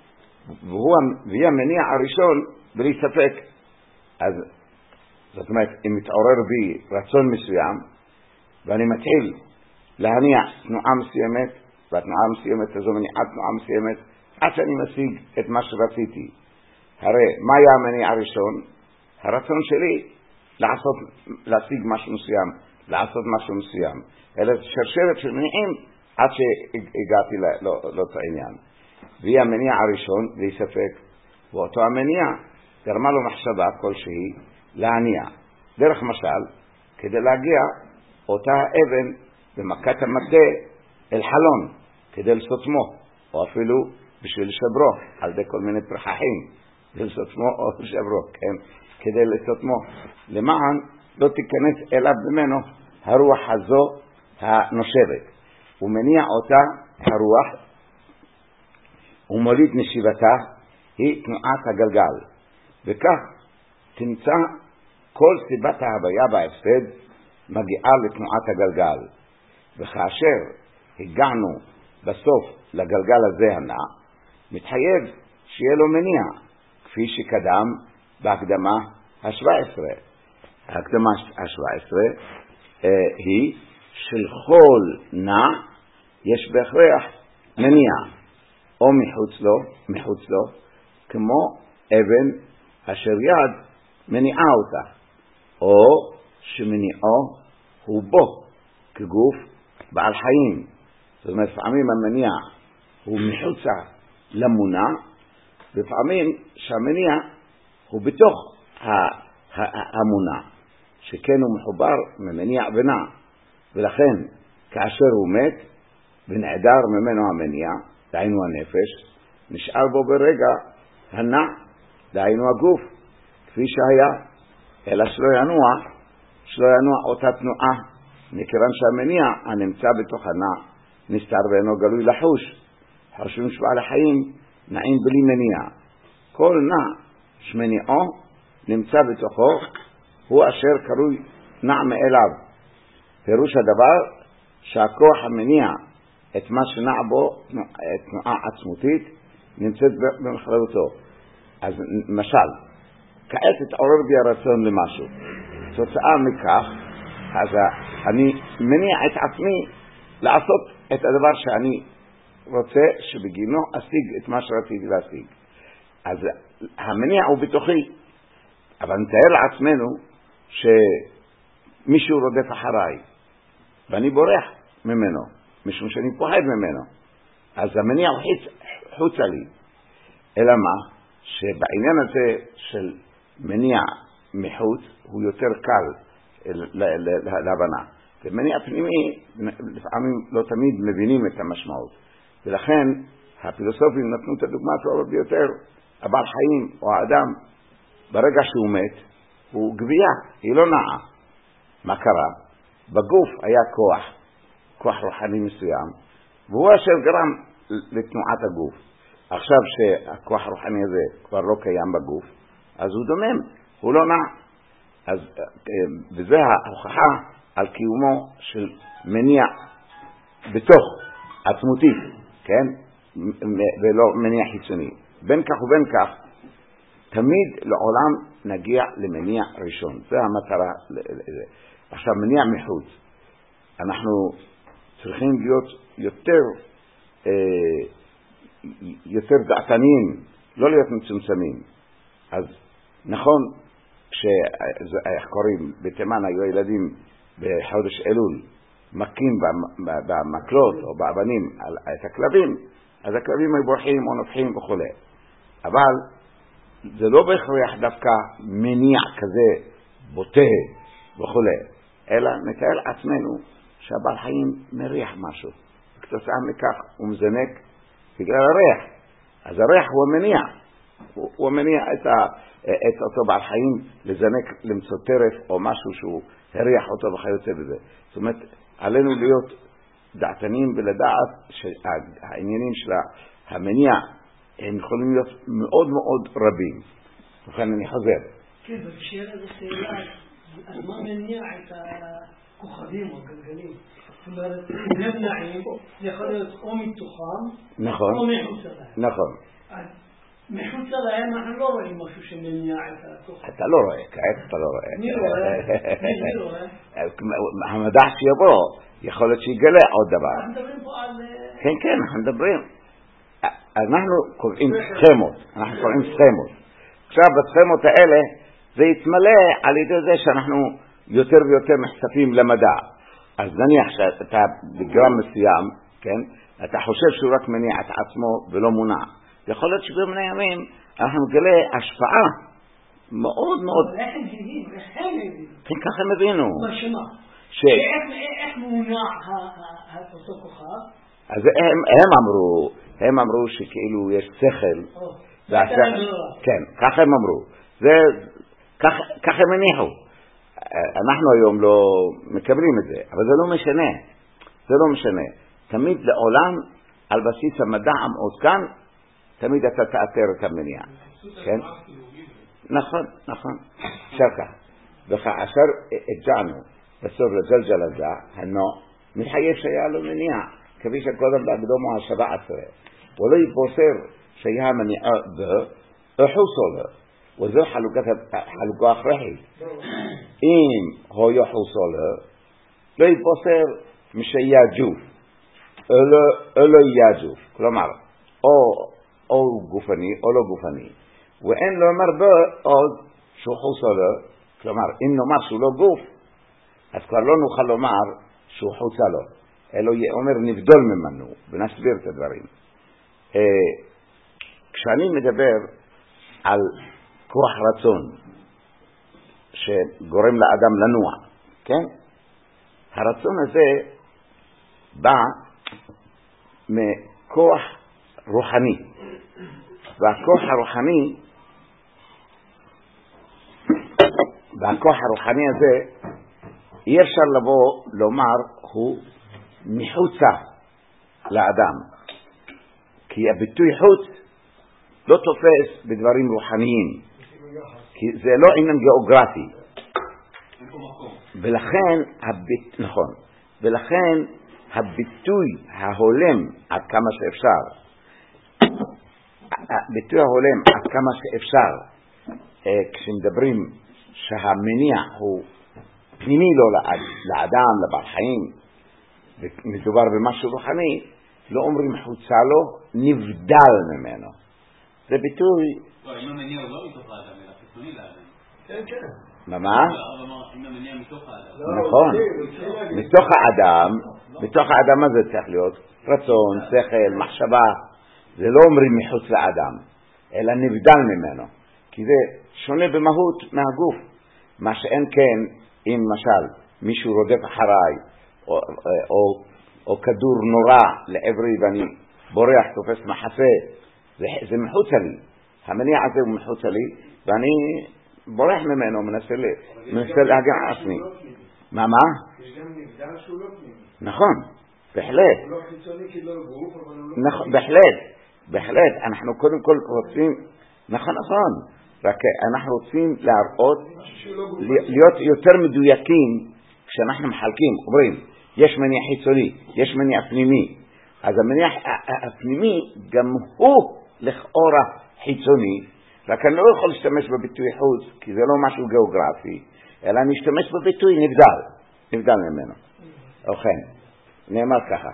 Speaker 1: והיא המניע הראשון בלי ספק. אז זאת אומרת, אם מתעורר בי רצון מסוים ואני מתחיל להניע תנועה מסוימת, והתנועה המסוימת הזו מניעה תנועה מסוימת עד שאני משיג את מה שרציתי. הרי מה היה המניע הראשון? הרצון שלי לעשות, להשיג משהו מסוים, לעשות משהו מסוים. אלא שרשרת של מניעים עד שהגעתי לאותו עניין. והיא המניע הראשון, בלי ספק, ואותו המניע גרמה לו מחשבה כלשהי להניע. דרך משל, כדי להגיע אותה האבן במכת המטה אל חלון, כדי לסותמו, או אפילו בשביל לשברו, על ידי כל מיני פרחחים, לסותמו או לשברו, כן? כדי לסותמו, למען לא תיכנס אליו ממנו הרוח הזו הנושבת. הוא מניע אותה הרוח, ומוליד נשיבתה היא תנועת הגלגל, וכך תמצא כל סיבת ההוויה בהפסד מגיעה לתנועת הגלגל. וכאשר הגענו בסוף לגלגל הזה הנע, מתחייב שיהיה לו מניע, כפי שקדם בהקדמה השבע עשרה. ההקדמה השבע עשרה אה, היא של כל נע יש בהכרח מניע, או מחוץ לו, מחוץ לו, כמו אבן אשר יד מניעה אותה, או שמניעו הוא בו, כגוף בעל חיים. זאת אומרת, לפעמים המניע הוא מחוצה למונע, לפעמים שהמניע הוא בתוך המונע, שכן הוא מחובר ממניע ונע. ולכן, כאשר הוא מת ונעדר ממנו המניע, דהיינו הנפש, נשאר בו ברגע הנע, דהיינו הגוף, כפי שהיה, אלא שלא ינוע, שלא ינוע אותה תנועה, מכיוון שהמניע הנמצא בתוך הנע נסתר ואינו גלוי לחוש. חושבים שבעל החיים נעים בלי מניע. כל נע שמניעו נמצא בתוכו, הוא אשר קרוי נע מאליו. פירוש הדבר שהכוח המניע את מה שנע בו, תנועה עצמותית, נמצאת במחללותו. אז למשל, כעת התעורר בי הרצון למשהו. תוצאה מכך, אז אני מניע את עצמי לעשות את הדבר שאני רוצה שבגינו אשיג את מה שרציתי להשיג. אז המניע הוא בתוכי, אבל נתאר לעצמנו שמישהו רודף אחריי, ואני בורח ממנו, משום שאני פוחד ממנו. אז המניע הוא חוצה לי. אלא מה? שבעניין הזה של מניע מחוץ הוא יותר קל להבנה. ומניע פנימי לפעמים לא תמיד מבינים את המשמעות. ולכן הפילוסופים נתנו את הדוגמה הטובה ביותר. הבעל חיים או האדם, ברגע שהוא מת, הוא גבייה, היא לא נעה. מה קרה? בגוף היה כוח, כוח רוחני מסוים, והוא אשר גרם לתנועת הגוף. עכשיו שהכוח הרוחני הזה כבר לא קיים בגוף, אז הוא דומם, הוא לא נע. אז, וזה ההוכחה על קיומו של מניע בתוך עצמותית, כן? ולא מניע חיצוני. בין כך ובין כך, תמיד לעולם נגיע למניע ראשון. זה המטרה. עכשיו, מניע מחוץ. אנחנו צריכים להיות יותר יותר דעתניים, לא להיות מצומצמים. אז נכון כשקוראים בתימן היו ילדים בחודש אלול מכים במקלות או באבנים את הכלבים, אז הכלבים היו בורחים או נופחים וכו'. אבל זה לא בהכרח דווקא מניע כזה בוטה וכו', אלא נתאר עצמנו שהבעל חיים מריח משהו, וכתוצאה מכך הוא מזנק בגלל הריח. אז הריח הוא המניע, הוא, הוא המניע את, ה, את אותו בעל חיים לזנק, למצוא טרף או משהו שהוא הריח אותו וכיוצא בזה. זאת אומרת, עלינו להיות דעתנים ולדעת שהעניינים של המניע הם יכולים להיות מאוד מאוד רבים. וכן אני חוזר.
Speaker 2: כן, ובשאלה זו שאלה, אז מה מניע את הכוכבים או הגלגלים? זאת אומרת, אם הם נעים, זה יכול להיות או מתוכם,
Speaker 1: נכון,
Speaker 2: או מחוצה להם.
Speaker 1: נכון.
Speaker 2: אז מחוצה להם אנחנו לא רואים משהו שמניע את הכוכבים.
Speaker 1: אתה לא רואה, כעת אתה לא רואה.
Speaker 2: מי רואה? מי רואה?
Speaker 1: המדע שיבוא, יכול להיות שיגלה עוד דבר.
Speaker 2: אנחנו מדברים פה על...
Speaker 1: כן, כן, אנחנו מדברים. אנחנו קוראים סכמות, אנחנו קוראים סכמות. עכשיו בסכמות האלה זה יתמלא על ידי זה שאנחנו יותר ויותר נחשפים למדע. אז נניח שאתה בגרם מסוים, כן, אתה חושב שהוא רק מניע את עצמו ולא מונע. יכול להיות שבמיני ימים אנחנו נגלה השפעה מאוד מאוד...
Speaker 2: איך הם הבינו? איך הם הבינו?
Speaker 1: כן, ככה הם הבינו.
Speaker 2: מה שמה?
Speaker 1: ש...
Speaker 2: איך מונע אותו כוכב?
Speaker 1: אז הם, הם אמרו, הם אמרו שכאילו יש שכל.
Speaker 2: או,
Speaker 1: והשכל... כן, ככה הם אמרו. זה, כך, ככה הם הניחו. אנחנו היום לא מקבלים את זה, אבל זה לא משנה. זה לא משנה. תמיד לעולם, על בסיס המדע המעודכן, תמיד אתה תאתר את המניע. כן? נכון, נכון. שכה. וכאשר הגענו בסוף לג'לג'ל הזה, הנו, מחייב שהיה לו מניע. כפי שקודם בהקדומו השבע עשרה. ולא יתבוסר שהיה מניעה בחוסו לו. וזו חלוקה הכרחית. אם הוא יחוסו לו, לא יתבוסר משהיה ג'וף. אלו יהיה ג'וף. כלומר, או גופני או לא גופני. ואין לומר בו עוד שהוא חוסו לו. כלומר, אם נאמר שהוא לא גוף, אז כבר לא נוכל לומר שהוא חוסה לו. אלו אומר נבדול ממנו, ונסביר את הדברים. כשאני מדבר על כוח רצון שגורם לאדם לנוע, כן? הרצון הזה בא מכוח רוחני, והכוח הרוחני והכוח הרוחני הזה אי אפשר לבוא לומר הוא מחוצה לאדם, כי הביטוי חוץ לא תופס בדברים רוחניים, כי זה לא עניין גיאוגרפי, ולכן הביט... נכון, ולכן הביטוי ההולם עד כמה שאפשר, הביטוי ההולם עד כמה שאפשר, כשמדברים שהמניע הוא פנימי לו לאדם, לבעל חיים, ומדובר במשהו רוחני, לא אומרים חוצה לו, נבדל ממנו. זה ביטוי...
Speaker 3: לא, אם המניע הוא לא מתוך האדם, אלא חיצוני לאדם.
Speaker 2: כן, כן.
Speaker 1: מה מה?
Speaker 3: אם המניע מתוך האדם.
Speaker 1: נכון. מתוך האדם, מתוך האדם הזה צריך להיות רצון, שכל, מחשבה. זה לא אומרים מחוץ לאדם, אלא נבדל ממנו. כי זה שונה במהות מהגוף. מה שאין כן, אם למשל מישהו רודף אחריי, או, או, או כדור נורא לעברי ואני בורח, תופס מחסה, זה, זה מחוץ לי. המניע הזה הוא מחוץ לי, ואני בורח ממנו, מנסה, מנסה להגע עצמי. מה מה?
Speaker 2: יש גם נבדל שהוא לא פנימי.
Speaker 1: נכון, בהחלט.
Speaker 2: הוא לא חיצוני כי לא גוף, אבל הוא לא...
Speaker 1: נכון, בהחלט, בהחלט. אנחנו קודם כל רוצים, נכון, נכון, רק אנחנו רוצים להראות, להיות יותר מדויקים כשאנחנו מחלקים, אומרים, יש מניע חיצוני, יש מניע פנימי. אז המניע הפנימי גם הוא לכאורה חיצוני, רק אני לא יכול להשתמש בביטוי חוץ, כי זה לא משהו גיאוגרפי, אלא אני אשתמש בביטוי נבדל, נבדל ממנו. ובכן, נאמר ככה,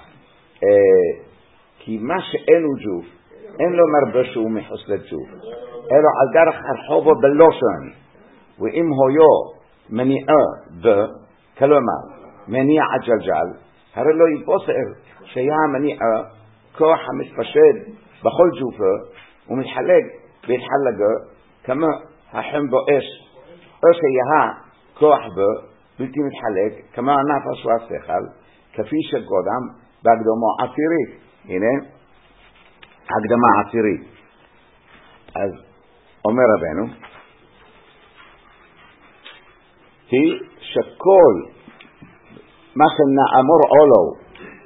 Speaker 1: כי מה שאין הוא ג'וף, אין לו מרבה שהוא מחוץ לג'וף, אלו על דרך הרחובו בלושן, ואם היו מניעה ב, כלומר, מניע הג'לג'ל, הרי לא יבוסר שהיה מניעה כוח המתפשט בכל ג'ופה, ומתחלק והתחלגו כמו החם בו אש, או שהיה כוח בו בלתי מתחלק כמו הנפש והשכל, כפי שקודם בהקדמה עשירית. הנה הקדמה עשירית. אז אומר רבנו היא שכל מה שנאמר עולו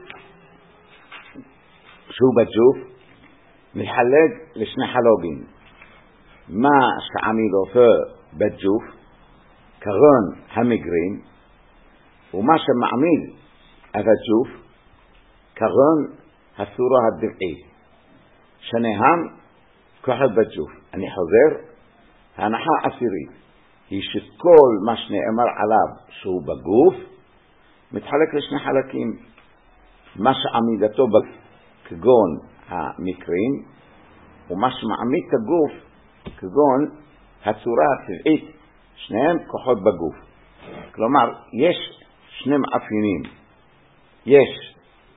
Speaker 1: שהוא בג'וף מתחלק לשני חלוגים, מה שעמידותו בג'וף כגון המגרים, ומה שמעמיד את הג'וף כגון הצורה הדרעית, שניהם כוחת בג'וף. אני חוזר, ההנחה עשירית היא שכל מה שנאמר עליו שהוא בגוף מתחלק לשני חלקים, מה שעמידתו בגוף כגון המקרים, ומה שמעמיד את הגוף כגון הצורה הטבעית, שניהם כוחות בגוף. כלומר, יש שני מאפיינים, יש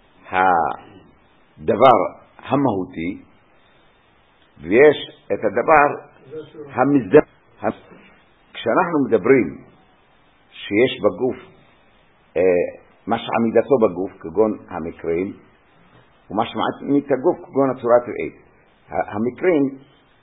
Speaker 1: הדבר המהותי ויש את הדבר המזדמן. כשאנחנו מדברים שיש בגוף מה שעמידתו בגוף כגון המקרים, ומה שמעמיד את הגוף כגון הצורה הטבעית, המקרים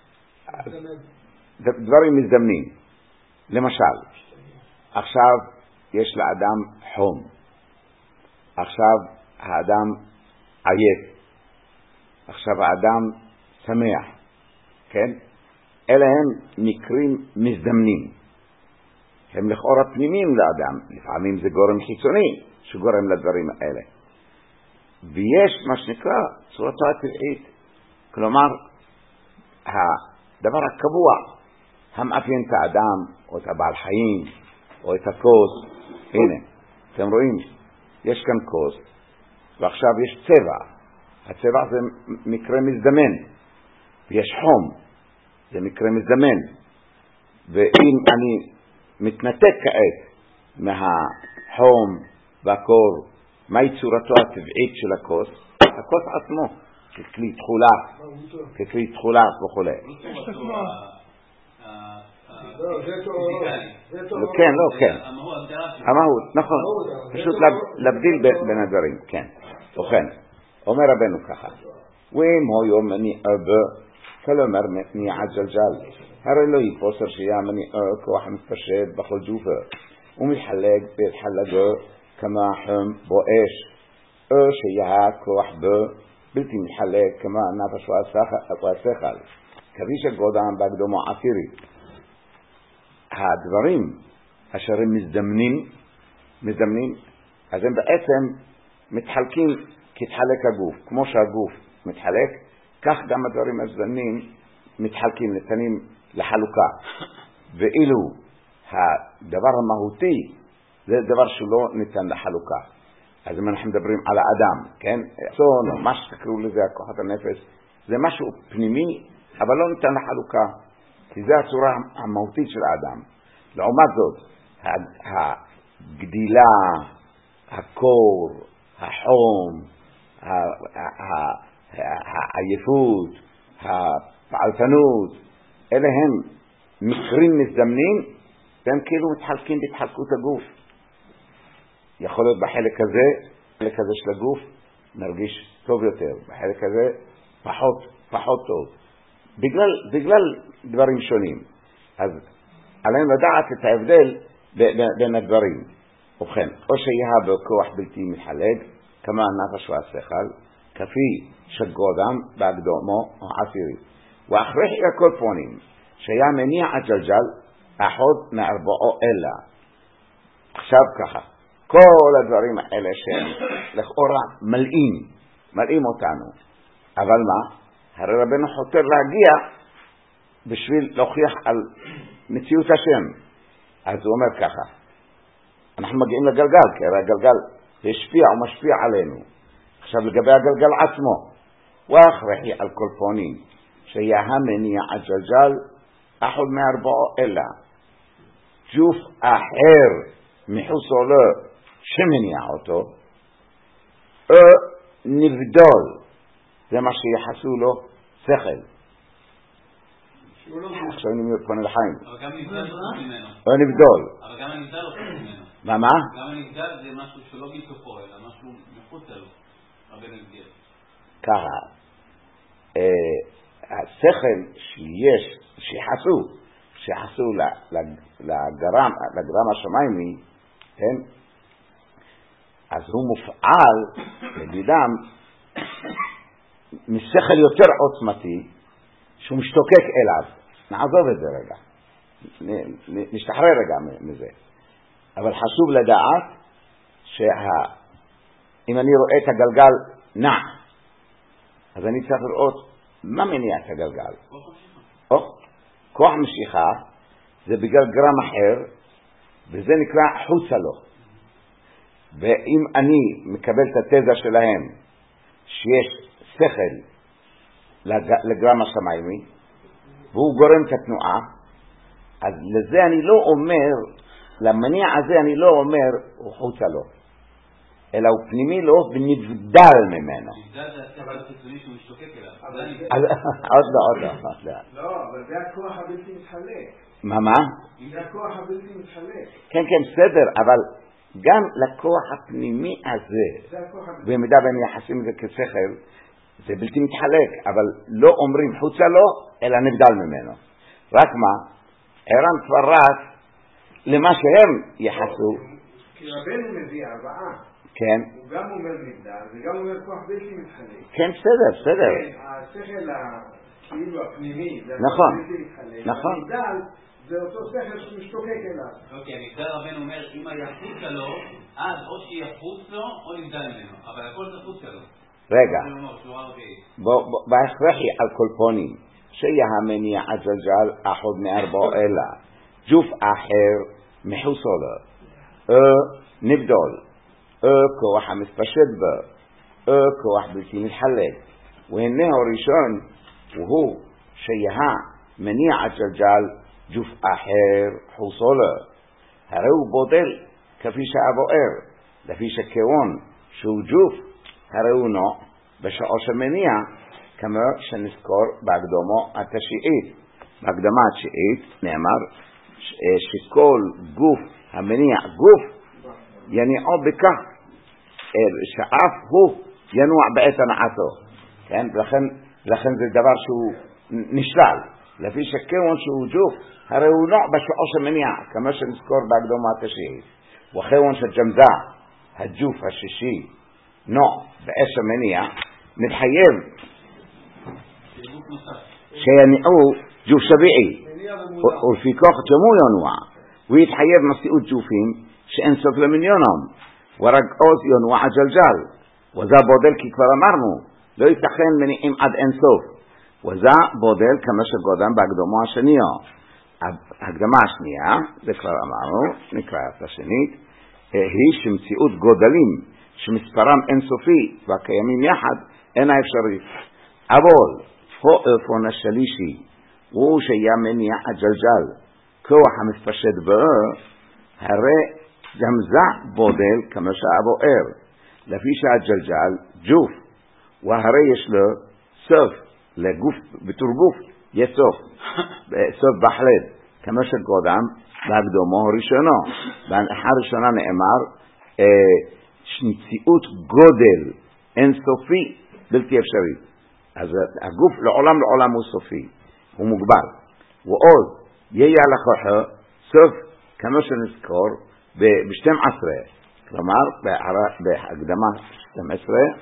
Speaker 1: דברים מזדמנים. למשל, עכשיו יש לאדם חום, עכשיו האדם עייף, עכשיו האדם שמח, כן? אלה הם מקרים מזדמנים, הם לכאורה פנימיים לאדם, לפעמים זה גורם חיצוני שגורם לדברים האלה. ויש מה שנקרא צורתו הטבעית, כלומר הדבר הקבוע המאפיין את האדם או את הבעל חיים או את הכוס. הנה, אתם רואים, יש כאן כוס ועכשיו יש צבע, הצבע זה מקרה מזדמן, ויש חום, זה מקרה מזדמן. ואם אני מתנתק כעת מהחום והקור, מהי צורתו הטבעית של הכוס? הכוס עצמו ככלי תחולה, ככלי תחולה וכו'. כן, לא, כן. המהות, נכון. פשוט להבדיל בין הדברים, כן. ובכן, אומר רבנו ככה, ואם היו מניעה בו, כלומר מניעה ג'לג'ל, הרי לא יפוסר שהיה מניעה כוח מתפשט בכל ג'ופה, ומתחלק בהתחלגו כמו החם בו אש, או שהיה כוח בו בלתי מתחלק כמו הנפש והשכל, כפי שקודם בהקדמה עשירית. הדברים אשר הם מזדמנים, מזדמנים, אז הם בעצם מתחלקים כתחלק הגוף. כמו שהגוף מתחלק, כך גם הדברים המזדמנים מתחלקים, ניתנים לחלוקה. ואילו הדבר המהותי זה דבר שלא ניתן לחלוקה. אז אם אנחנו מדברים על האדם, כן? צון או מה שתקראו לזה, כוחות הנפש, זה משהו פנימי, אבל לא ניתן לחלוקה. כי זה הצורה המהותית של האדם. לעומת זאת, הגדילה, הקור, החום, העייפות, הפעלתנות, אלה הם מקרים מזדמנים, והם כאילו מתחלקים בהתחלקות הגוף. יכול להיות בחלק הזה, בחלק הזה של הגוף, נרגיש טוב יותר, בחלק הזה פחות, פחות טוב. בגלל, בגלל דברים שונים. אז עלינו לדעת את ההבדל בין הדברים. ובכן, או שיהיה בכוח בלתי מתחלק, כמו הנפש והשכל, כפי שקודם בהקדמה העשירית. ואחרי הקופונים, שהיה מניע הג'לג'ל, אחד מארבעו אלה. עכשיו ככה, כל הדברים האלה שהם לכאורה מלאים, מלאים אותנו. אבל מה? הרי רבנו חותר להגיע בשביל להוכיח על מציאות השם. אז הוא אומר ככה, אנחנו מגיעים לגלגל, כי הרי הגלגל זה השפיע ומשפיע עלינו. עכשיו לגבי הגלגל עצמו, והכרחי על כל פונים, שהיה המניע הג'לג'ל, אחד מארבעו אלה, ג'וף אחר מחוסו לו שמניע אותו, או נבדול, זה מה שיחסו לו שכל. עכשיו אני פונה לחיים.
Speaker 3: אבל גם נבדל לא ממנו.
Speaker 1: או נבדול.
Speaker 3: אבל גם הנבדל לא ממנו.
Speaker 1: מה מה?
Speaker 3: גם הנבדל זה משהו שלא בתוכו, אלא משהו מחוץ לו. הרבה נבדל.
Speaker 1: ככה, השכל שיש, שיחסו, שיחסו לגרם, לגרם השמיימי, כן? אז הוא מופעל לגידם משכל יותר עוצמתי שהוא משתוקק אליו. נעזוב את זה רגע, נשתחרר רגע מזה. אבל חשוב לדעת שאם אני רואה את הגלגל נע, אז אני צריך לראות מה מניע את הגלגל. או, כוח משיכה זה בגלל גרם אחר, וזה נקרא חוצה לו. ואם אני מקבל את התזה שלהם שיש שכל לגרם השמיימי והוא גורם את התנועה, אז לזה אני לא אומר, למניע הזה אני לא אומר הוא חוצה לו, אלא הוא פנימי לו ונבדל ממנו.
Speaker 3: נבדל זה השכל החיצוני שהוא משתוקק אליו.
Speaker 1: עוד לא, עוד לא, עוד לא.
Speaker 4: לא, אבל זה הכוח הבלתי מתחלק.
Speaker 1: מה מה?
Speaker 4: זה הכוח הבלתי מתחלק.
Speaker 1: כן כן בסדר, אבל גם לכוח הפנימי הזה, במידה בין יחסים זה כשכל, זה בלתי מתחלק, אבל לא אומרים חוצה לו, אלא נבדל ממנו. רק מה? ערן כבר רץ למה שהם יחסו.
Speaker 4: כי רבנו מביא ארבעה.
Speaker 1: כן.
Speaker 4: הוא גם אומר נבדל, וגם אומר כוח בלתי מתחלק.
Speaker 1: כן, בסדר, בסדר.
Speaker 4: כן, השכל כאילו הפנימי, זה
Speaker 1: נכון,
Speaker 4: בלתי מתחלק.
Speaker 1: נכון.
Speaker 4: הנבדל זה אותו שכל שמשתוקק אליו.
Speaker 3: אוקיי, הנבדל רבנו אומר, אם היה חוצה לו, אז או שיחוץ לו, או נבדל ממנו. אבל הכל זה חוצה לו.
Speaker 1: רגע, בהכרחי על כל פונים, שיהיה המניע הג'לג'ל אחד מארבעו אלה, ג'וף אחר מחוסו לו, או נבדול, או כוח המתפשט בו, או כוח בלתי מתחלק. והנה הראשון הוא שיהיה מניע הג'לג'ל ג'וף אחר חוסו לו, הרי הוא בודל כפי שהבוער, לפי שכיוון שהוא ג'וף, הרי הוא נוע בשעה שמניע, כמו שנזכור בהקדמו התשיעית. בהקדמה התשיעית נאמר שכל גוף המניע גוף יניעו בכך שאף הוא ינוע בעת הנעתו, כן? לכן, לכן זה דבר שהוא נשלל, לפי שכיוון שהוא גוף, הרי הוא נוע בשעה שמניע, כמו שנזכור בהקדמה התשיעית. וכיוון שג'מזה הגוף השישי נוע באש המניע, מתחייב שיניעו ג'וף שביעי, ולפי כוח כמו ינוע, ויתחייב מסיעות ג'ופים שאין סוף למניונם, ורק עוז ינוע הג'לג'ל, וזה בודל כי כבר אמרנו, לא ייתכן מניעים עד אין סוף, וזה בודל כמו שגודם בהקדמה השנייה. ההקדמה השנייה, זה כבר אמרנו, נקרא את השנית, היא שמציאות גודלים שמספרם אינסופי והקיימים יחד אינה אפשרית. אבל האופן השלישי הוא שהיה מניע הג'לג'ל, כוח המתפשט בו, הרי גם זה בודל כמו שהבוער, לפי שהג'לג'ל ג'וף, והרי יש לו סוף לגוף, בתור גוף יש סוף, סוף בהחלט, כמו שקודם בהקדמה הראשונה. בהנחה הראשונה נאמר שמציאות גודל אינסופי בלתי אפשרית. אז הגוף לעולם לעולם הוא סופי, הוא מוגבל. ועוד יהיה לכוחו סוף כמו שנזכור ב-שתים עשרה, כלומר בהקדמה שתים עשרה,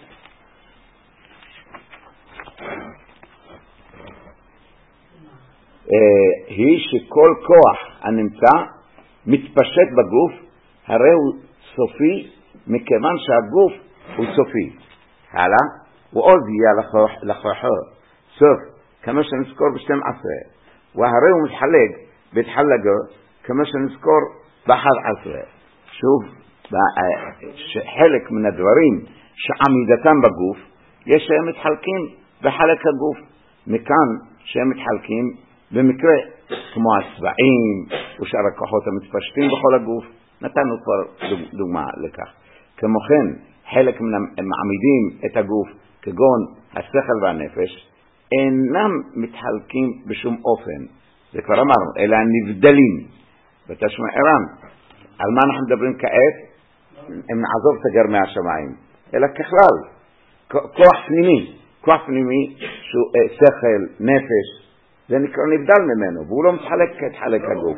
Speaker 1: היא שכל כוח הנמצא מתפשט בגוף, הרי הוא סופי מכיוון שהגוף הוא סופי. הלאה, ועוד יהיה לכוחו סוף כמו שנזכור ב-שתים עשרה, והרי הוא מתחלק בהתחלגו כמו שנזכור ב-אחת עשרה. שוב, חלק מן הדברים שעמידתם בגוף, יש שהם מתחלקים בחלק הגוף. מכאן שהם מתחלקים במקרה, כמו הצבעים ושאר הכוחות המתפשטים בכל הגוף. נתנו כבר דוגמה לכך. כמו כן, חלק מן המעמידים את הגוף, כגון השכל והנפש, אינם מתחלקים בשום אופן. זה כבר אמרנו, אלא נבדלים. ותשמע ערן, על מה אנחנו מדברים כעת? אם נעזוב את הגר מהשמיים. אלא ככלל, כוח פנימי, כוח פנימי שהוא שכל, נפש, זה נקרא נבדל ממנו, והוא לא מתחלק כתחלק הגוף.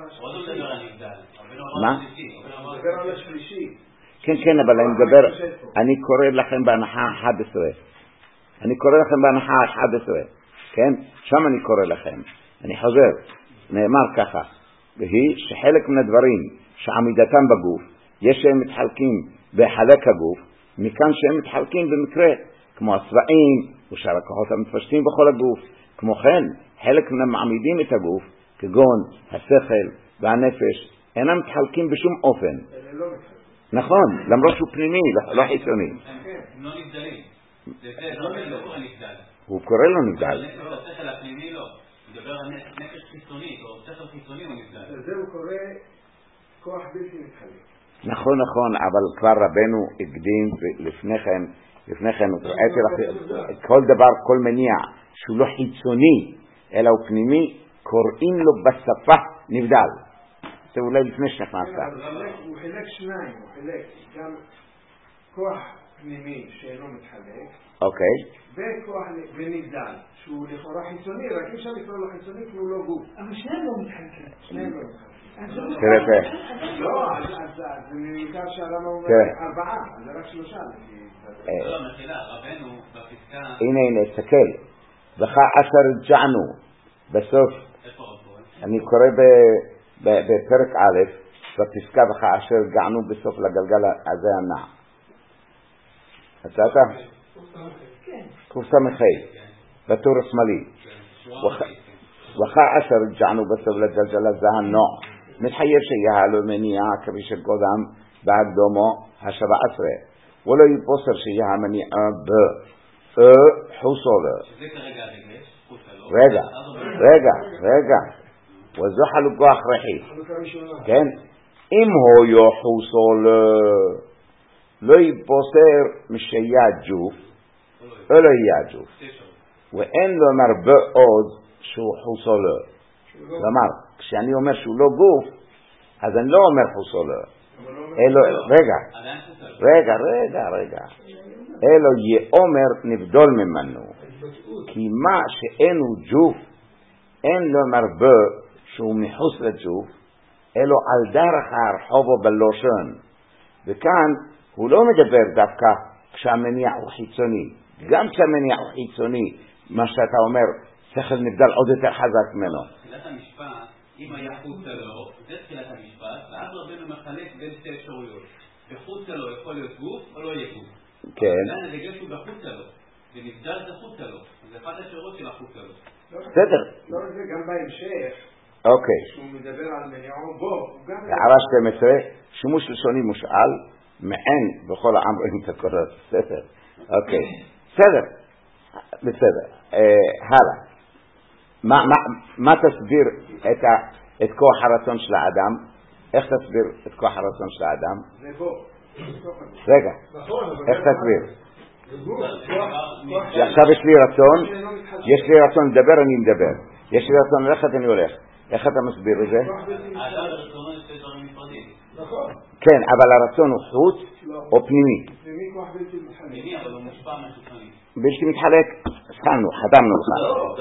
Speaker 1: מה?
Speaker 4: מדבר על השלישי.
Speaker 1: כן, כן, אבל אני מדבר, אני קורא לכם בהנחה אחת עשרה. אני קורא לכם בהנחה אחת עשרה, כן? שם אני קורא לכם. אני חוזר, נאמר ככה, והיא שחלק מן הדברים שעמידתם בגוף, יש שהם מתחלקים בחלק הגוף, מכאן שהם מתחלקים במקרה, כמו הצבעים ושאר הכוחות המתפשטים בכל הגוף. כמו כן, חלק מן המעמידים את הגוף, כגון השכל והנפש, אינם מתחלקים בשום אופן. נכון, למרות שהוא פנימי, לא חיצוני.
Speaker 3: הם לא נבדלים. זה לא קורא נבדל.
Speaker 1: הוא קורא לו נבדל.
Speaker 3: השכל הפנימי לא. הוא מדבר על נפש חיצונית, או שכל חיצוני הוא נבדל.
Speaker 4: זה הוא קורא כוח בלתי מתחלק.
Speaker 1: נכון, נכון, אבל כבר רבנו הקדים לפני כן, לפני כן, כל דבר, כל מניע שהוא לא חיצוני, אלא הוא פנימי, קוראים לו בשפה נבדל. זה אולי לפני שנכנסת.
Speaker 4: הוא חילק שניים, הוא חילק גם כוח פנימי שאינו מתחלק,
Speaker 1: אוקיי.
Speaker 4: וכוח ונבדל, שהוא לכאורה חיצוני, רק אי אפשר לקרוא לו חיצוני כי הוא לא גוף.
Speaker 2: אבל שניהם לא מתחלקים.
Speaker 4: שניהם לא מתחלקים.
Speaker 1: תראה, תראה.
Speaker 4: לא, אז זה מיותר שהרמה אומר ארבעה, אז זה רק שלושה.
Speaker 3: לא, מחילה, רבנו בפסקה...
Speaker 1: הנה, הנה, תסתכל. וכך אשר ג'ענו, בסוף, אני קורא בפרק א', בפסקה וכך אשר גענו בסוף לגלגל הזה הנע. הצעת? קופסה מחי, בטור השמאלי. וכך אשר ג'ענו בסוף לגלגל הזה הנע. מתחייב שיהיה לו מניע כפי שקודם בהקדומו השבע עשרה. ולא יבוסר שיהיה המניע בחוסולה. רגע, רגע, רגע. וזו חלוקו הכרחי. כן? אם הוא יחוסולה, לא יבוסר משיהיה ג'וף, או לא יהיה ג'וף. ואין לו מרבה עוד שהוא חוסולה. כלומר, כשאני אומר שהוא לא גוף, אז אני לא אומר חוסולה. אלו, רגע, רגע, רגע, רגע. אלו יאומר נבדול ממנו. כי מה שאינו גוף, אין לו מרבה שהוא מחוץ לגוף, אלו על דרך הרחובו בלושן. וכאן הוא לא מדבר דווקא כשהמניע הוא חיצוני. גם כשהמניע הוא חיצוני, מה שאתה אומר, שכל נבדל עוד יותר חזק ממנו.
Speaker 3: תחילת המשפט, אם היה חוצה לו, זה תחילת המשפט, ואז רבנו מחלק בין שתי אפשרויות. בחוצה לו יכול להיות גוף או לא יהיה גוף.
Speaker 1: כן.
Speaker 3: אבל זה דגש הוא בחוצה לו. ונבדל זה חוצה לו. זה אחת האפשרויות של החוצה לו.
Speaker 1: בסדר.
Speaker 4: לא רק זה, גם בהמשך,
Speaker 1: אוקיי.
Speaker 4: שהוא מדבר על מניעו בו, הוא גם...
Speaker 1: הערה שתים עשרה, שימוש לשוני מושאל, מעין בכל העם רואים את הקורות. בסדר. אוקיי. בסדר. בסדר. הלאה. מה, מה, מה תסביר את, ה, את כוח הרצון של האדם? איך תסביר את כוח הרצון של האדם?
Speaker 4: זה בו.
Speaker 1: רגע, איך תסביר? עכשיו יש לי רצון, יש לי רצון לדבר, אני מדבר. יש לי רצון ללכת, אני הולך. איך אתה מסביר את זה?
Speaker 3: האדם הרצונו יש שתי דברים נפרדים.
Speaker 4: נכון.
Speaker 1: כן, אבל הרצון הוא חוץ או פנימי?
Speaker 4: פנימי כוח בלתי מתחלק.
Speaker 3: פנימי, אבל הוא מושפע מהחיצוני.
Speaker 1: בלתי מתחלק, התחלנו, חתמנו לך.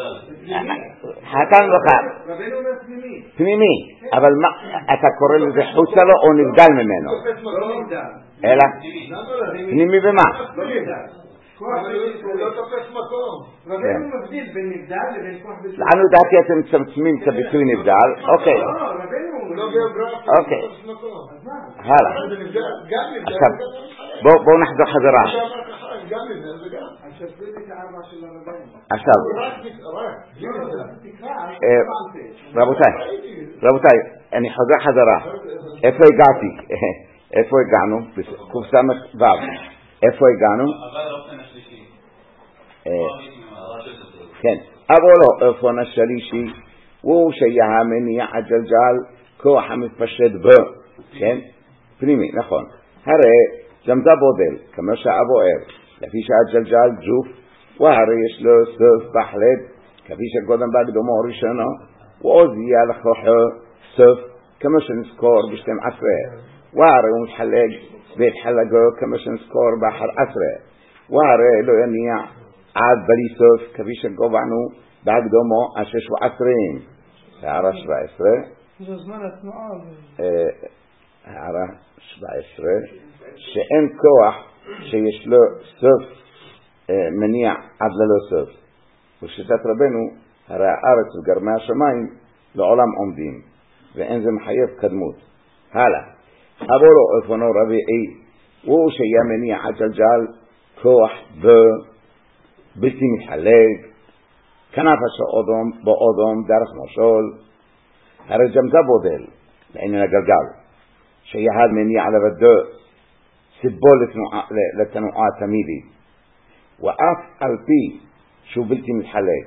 Speaker 1: חתמנו לך.
Speaker 4: רבנו אומר פנימי.
Speaker 1: פנימי, אבל מה, אתה קורא לזה חוצה לו או נבדל ממנו?
Speaker 4: לא נבדל.
Speaker 1: אלא? פנימי במה?
Speaker 4: לא נבדל. הוא לא תופס מקום. רבנו מבדיל בין נבדל לבין כוח בלתי מתחלק.
Speaker 1: לנו דעתי אתם מצמצמים את הביטוי נבדל, אוקיי.
Speaker 4: לא, רבנו לא ביוגרפי.
Speaker 1: אוקיי. הלאה. עכשיו, בואו נחזור חזרה.
Speaker 4: גם נבדל וגם. אז תסביר לי את הארבע של הרבנו.
Speaker 1: עכשיו. רבותיי, רבותיי, אני חוזר חזרה. איפה הגעתי? איפה הגענו? קוף סמך וו. איפה הגענו?
Speaker 3: אבל האופן השלישי.
Speaker 1: כן. אבל האופן השלישי הוא שהיה מניע הג'לג'ל כוח המתפשט בו. כן? פנימי, נכון. הרי גם זה בודל, כמו שהבוער, לפי שהג'לג'ל ג'וף, והרי יש לו סוף בהחלט, כפי שקודם בהקדומו הראשונו, ועוז יהיה לכוחו סוף, כמו שנזכור בשתים עשרה. והרי הוא מתחלק בהתחלגו, כמו שנזכור באחר עשרה. והרי לא יניע עד בלי סוף, כפי שקובענו בהקדומו השש ועשרים. הערה שבע עשרה.
Speaker 2: זה זמן התנועה.
Speaker 1: הערה שבע עשרה. שאין כוח שיש לו סוף מניע עד ללא סוף. ושיטת רבנו, הרי הארץ וגרמי השמיים לעולם עומדים, ואין זה מחייב קדמות. הלאה. אבל לא אופנו רביעי, הוא שיהיה מניע הג'לג'ל כוח בלתי מתחלק, כנפה שאודום באודום דרך משול, הרי גם זה בודל לעניין הגלגל, שיהיה מניע לבדו סיבול לתנועה תמידית, ואף על פי שהוא בלתי מתחלק,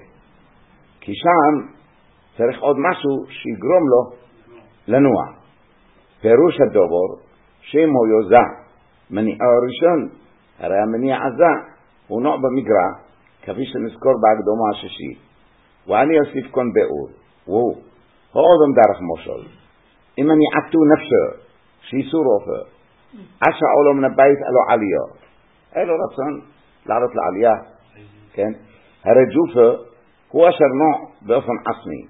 Speaker 1: כי שם צריך עוד משהו שיגרום לו לנוע. פירוש הדובר שאם הוא יוזע מניע הראשון, הרי המניע הזה הוא נוע במגרע, כפי שנזכור בהקדומה השישית. ואני אוסיף כאן באור, והוא הועדם דרך משול, אם אני עטו נפשו שיסור אופו עד שהעולם נבית אלו עלייה, אלו רצון לעלות לעלייה, כן? הרי ג'ופו הוא אשר נוע באופן עצמי,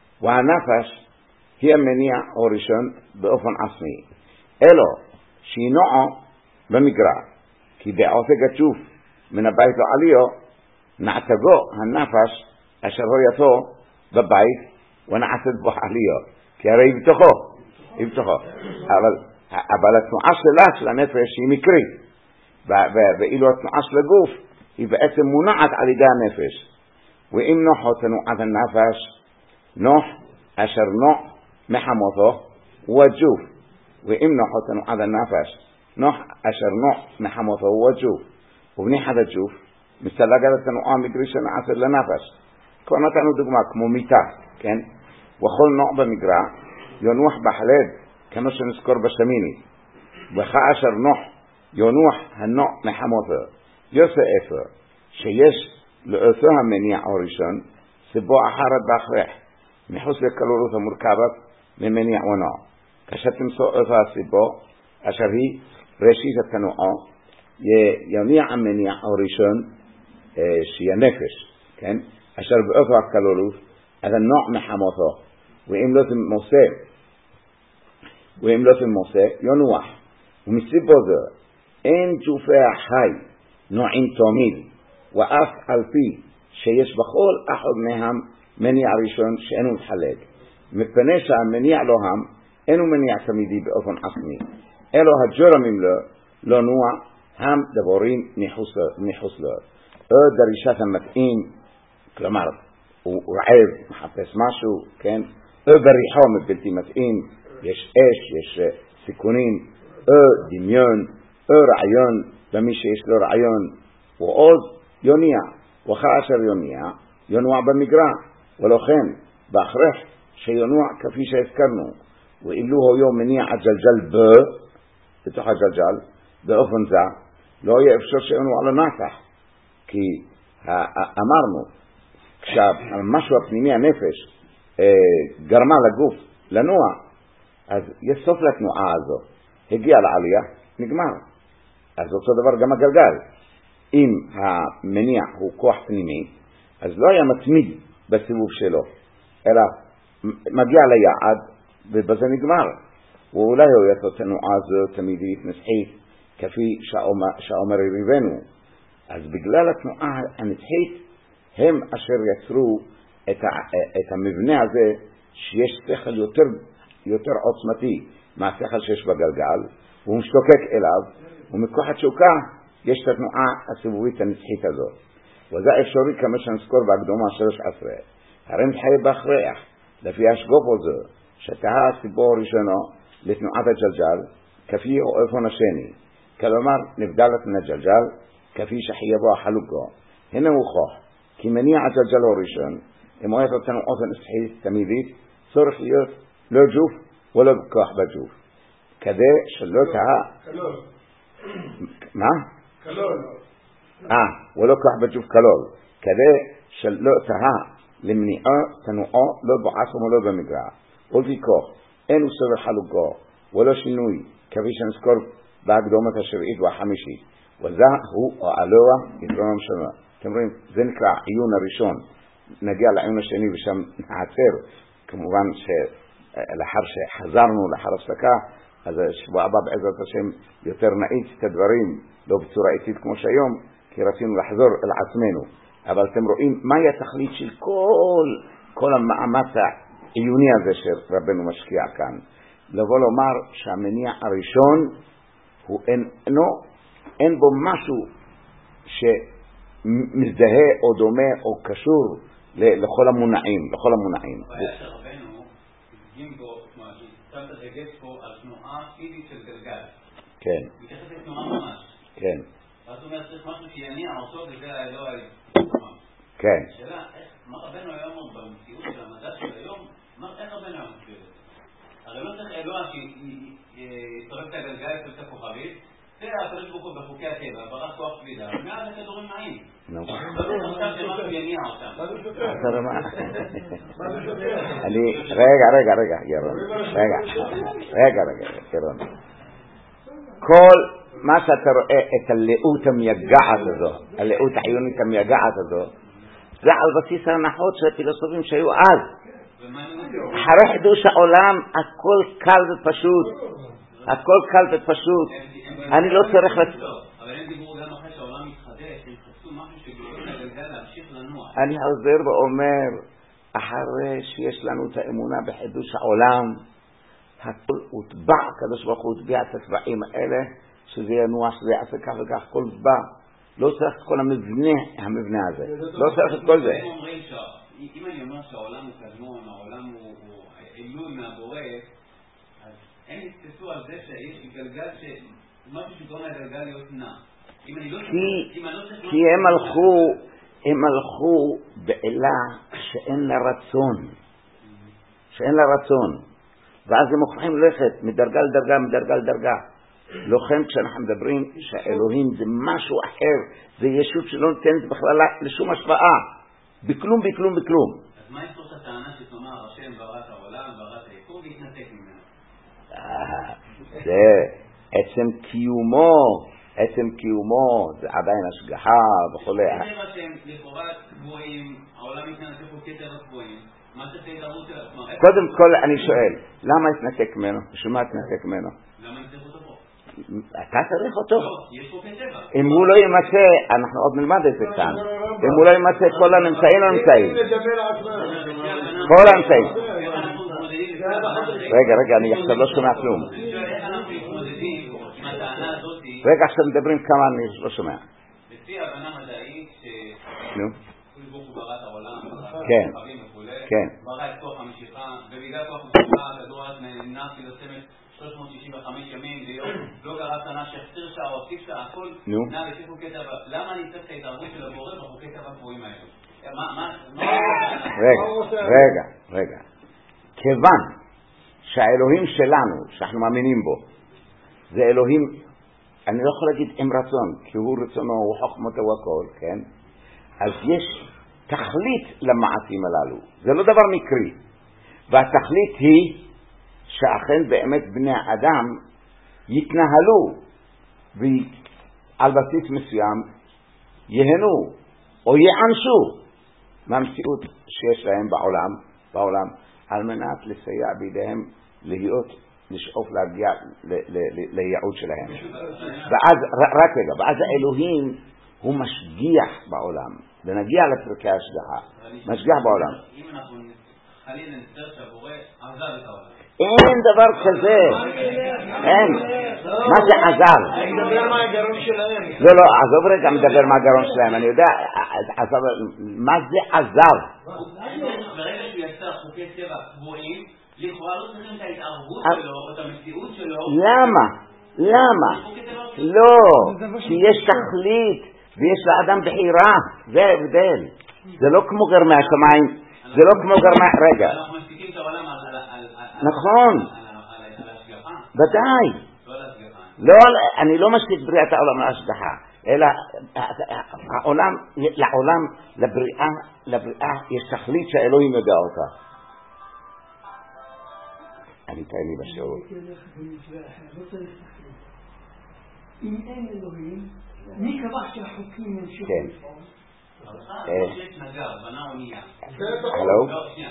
Speaker 1: והנפש היא המניע הראשון באופן עצמי, אלו שהיא נוע במגרע, כי בעותק הג'וף מן הבית לעלייה נעתגו הנפש אשר הויתו בבית ונעשת בו עלייה, כי הרי היא בתוכו, היא בתוכו. אבל אבל התנועה שלה, של הנפש, היא מקרית, ואילו התנועה של הגוף היא בעצם מונעת על ידי הנפש. ואם נוחו תנועת הנפש, נוח אשר נוח מחמותו הוא הג'וף, ואם נוחו תנועת הנפש, נוח אשר נוח מחמותו הוא הג'וף, ובניחת הג'וף מסתלגת התנועה המקרית שנעשת לנפש. כבר נתנו דוגמה כמו מיטה, כן? וכל נוח במגרע ינוח בחלד, כמו שנזכור בשמיני, וכאשר נוח ינוח הנוע מחמותו, יוצא איפה שיש לאותו המניע הראשון סיבו אחרת בהכרח, מחוץ לכלולות המורכבת ממניע ונוע. כשתמצוא אותו הסיבו אשר היא ראשית התנועה, יניע המניע הראשון שהיא הנפש, כן? אשר באותו הכלולות אז הנוע מחמותו, ואם לא תמוסה ואם לא תמוסה ינוח. ומסיבו זו אין ג'ופי החי נועים תמיד, ואף על פי שיש בכל אחד מהם מניע ראשון שאינו מתחלק, מפני שהמניע לו הם אינו מניע תמידי באופן עצמי, אלו הג'רמים לו לא נוע הם דבורים מחוץ לו, או דרישת המתאים, כלומר הוא רעב, מחפש משהו, כן? או בריחו מבלתי מתאים, יש אש, יש סיכונים, או דמיון, או רעיון, במי שיש לו רעיון, ועוד יוניע, וכאשר יוניע, ינוע במגרע, ולכן, בהכרח שיונוע כפי שהזכרנו, ואילו הוא מניע הג'לג'ל בו, בתוך הג'לג'ל, באופן זה, לא יהיה אפשר שיונוע לנפח, כי אמרנו, כשמשהו הפנימי הנפש גרמה לגוף לנוע, אז יש סוף לתנועה הזו, הגיע לעלייה, נגמר. אז אותו דבר גם הגלגל. אם המניע הוא כוח פנימי, אז לא היה מתמיד בסיבוב שלו, אלא מגיע ליעד ובזה נגמר. ואולי הוא יעשו תנועה זו תמידית נצחית, כפי שאומר ריבנו. אז בגלל התנועה הנצחית, הם אשר יצרו את, את המבנה הזה, שיש שכל יותר, יותר עוצמתי מהשכל שיש בגלגל, והוא משתוקק אליו, ומכוח התשוקה יש את התנועה הסיבובית הנצחית הזאת. וזה אפשרי כמה שנזכור בהקדומה שלוש עשרה. הרי מתחייב בהכרח, לפי השגופו זו, שתהה הסיבור הראשונו לתנועת הג'לג'ל, כפי אופן השני. כלומר, נבדלת מן הג'לג'ל, כפי שחייבו החלוקו. הנה הוא כוח, כי מניע הג'לג'ל הראשון, אם הוא יתנו אופן סחי תמידית, צורך להיות לא ג'וף ולא כוח בג'וף. כדי שלא תהיה...
Speaker 4: כלול.
Speaker 1: מה?
Speaker 4: כלול.
Speaker 1: אה, ולא כוח בג'וף כלול. כדי שלא תהיה למניעו תנועו לא בעצם ולא במגרע. ולפי כוח, אין הוא סובר חלוקו ולא שינוי, כפי שנזכור בהקדומת השביעית והחמישית. וזה הוא העלוה יתרונם שלו. אתם רואים, זה נקרא עיון הראשון. נגיע לעיון השני ושם נעצר. כמובן שלאחר שחזרנו, לאחר הפסקה, אז שבוע הבא בעזרת השם יותר נאיץ את הדברים, לא בצורה איטית כמו שהיום, כי רצינו לחזור אל עצמנו. אבל אתם רואים מהי התכלית של כל, כל המאמץ העיוני הזה שרבנו משקיע כאן. לבוא לומר שהמניע הראשון הוא אין, אינו, אין בו משהו שמזדהה או דומה או קשור לכל המונעים, לכל המונעים.
Speaker 3: הבעיה שרבנו הדגים בו, שם את הדגש פה על תנועה פיזית של גלגל.
Speaker 1: כן.
Speaker 3: מתייחס לתנועה ממש.
Speaker 1: כן.
Speaker 3: אז הוא אומר, צריך משהו שיניע אותו וזה האלוה ממש.
Speaker 1: כן.
Speaker 3: השאלה, מה רבנו היום במציאות של המדע של היום, איך רבנו היום מסביר את זה? הרי לא צריך אלוה שיצורף את הגלגל את הכוכבית, זה הקדוש ברוך הוא בחוקי הטבע, ברח כוח כבידה, מעל הכדורים נעים.
Speaker 1: נו.
Speaker 3: לא צריך עכשיו שמשהו יניע אותם.
Speaker 1: אני, רגע, רגע, רגע, ירון. רגע, רגע, רגע, ירון. כל מה שאתה רואה את הלאות המייגעת הזו, הלאות החיונית המייגעת הזו, זה על בסיס ההנחות של הפילוסופים שהיו אז. אחרי חידוש העולם הכל קל ופשוט, הכל קל ופשוט. אני לא צריך לצ...
Speaker 3: אבל הם דיברו גם אחרי שהעולם מתחדש, הם חפשו משהו שגורם לגלגל להמשיך לנוע.
Speaker 1: אני חוזר ואומר, אחרי שיש לנו את האמונה בחידוש העולם, הכל הוטבע, הקדוש ברוך הוא הוטבע את הצבעים האלה, שזה ינוע, שזה יעשה כך וכך, כל בא. לא צריך את כל המבנה, המבנה הזה. לא צריך את כל זה.
Speaker 3: הם אומרים שאם אני אומר שהעולם הוא קדמון, העולם הוא עילוי מהבורא, אז הם יתפסו על זה שיש גלגל שמשהו שגורם לגלגל להיות נע. כי
Speaker 1: הם הלכו, הם הלכו בעילה שאין לה רצון. שאין לה רצון. ואז הם מוכרחים ללכת מדרגה לדרגה, מדרגה לדרגה. לכן כשאנחנו מדברים שהאלוהים זה משהו אחר, זה ישות שלא נותנת בכלל לשום השפעה. בכלום, בכלום, בכלום.
Speaker 3: אז מה יש פה את הטענה שתאמר, השם ברא את העולם, ברא את היקום והתנתק ממנו?
Speaker 1: זה עצם קיומו, עצם קיומו, זה עדיין השגחה וכו'.
Speaker 3: זה השם, לכאורה קבועים, העולם מתנתק הוא כתר הקבועים.
Speaker 1: קודם כל אני שואל, למה התנתק ממנו? בשביל מה התנתק ממנו?
Speaker 3: למה נצטרך אותו פה?
Speaker 1: אתה צריך אותו?
Speaker 3: לא, יש פה כתבה.
Speaker 1: אם הוא לא יימצא, אנחנו עוד נלמד את זה כאן. אם הוא לא יימצא, כל הנמצאים לא נמצאים. כל הנמצאים. רגע, רגע, אני עכשיו לא שומע כלום.
Speaker 3: איך אנחנו מתמודדים עם הטענה הזאת?
Speaker 1: רגע, עכשיו מדברים כמה אני לא שומע.
Speaker 3: לפי הבנה מדעית ש...
Speaker 1: נו.
Speaker 3: הוא ברא את העולם,
Speaker 1: כן. כן.
Speaker 3: ברא את כוח המשיכה, ובגלל כוח המשיכה הכדור אז ננס לצמת שלוש מאות שישים וחמש ימים ביום, לא קרה שנה שהחסיר שעה או הוסיף שעה, הכל נע לפי חוקי טבע. למה אני צריך את ההתערבות של הבורא בחוקי טבע קבועים האלו?
Speaker 1: רגע, רגע, רגע. כיוון שהאלוהים שלנו, שאנחנו מאמינים בו, זה אלוהים, אני לא יכול להגיד עם רצון, כי הוא רצונו, הוא חוכמתו הכל, כן? אז יש תכלית למעשים הללו. זה לא דבר מקרי. והתכלית היא שאכן באמת בני האדם יתנהלו ועל בסיס מסוים יהנו או יענשו מהמציאות שיש להם בעולם, בעולם על מנת לסייע בידיהם להיות, לשאוף להגיע לייעוד שלהם. ואז, רק רגע, ואז האלוהים הוא משגיח בעולם, ונגיע לפרקי השגחה, משגיח בעולם.
Speaker 3: אם אנחנו חלילה נסתר שהבורא עזב את העולם.
Speaker 1: אין דבר כזה, אין. מה זה עזב?
Speaker 4: אני מדבר מה הגרון שלהם.
Speaker 1: לא, לא, עזוב רגע, מדבר מה הגרון שלהם, אני יודע, מה זה עזב?
Speaker 3: ברגע שהוא יצר חוקי טבע קבועים, לכאורה לא צריכים את ההתערבות שלו, או את המציאות שלו.
Speaker 1: למה? למה? לא, שיש תכלית ויש לאדם בחירה, זה ההבדל. זה לא כמו גרמי השמיים, זה לא כמו גרמי... רגע.
Speaker 3: אנחנו מסתיקים את העולם על...
Speaker 1: נכון.
Speaker 3: על השגחה.
Speaker 1: ודאי. לא, אני לא משתיק בריאת העולם להשגחה, אלא העולם, לעולם, לבריאה, לבריאה יש תכלית שהאלוהים יודע אותה. אני תהיי בשיעור.
Speaker 2: אם אין אלוהים, מי קבע שהחוקים ימשיכו לפעול?
Speaker 1: הלו?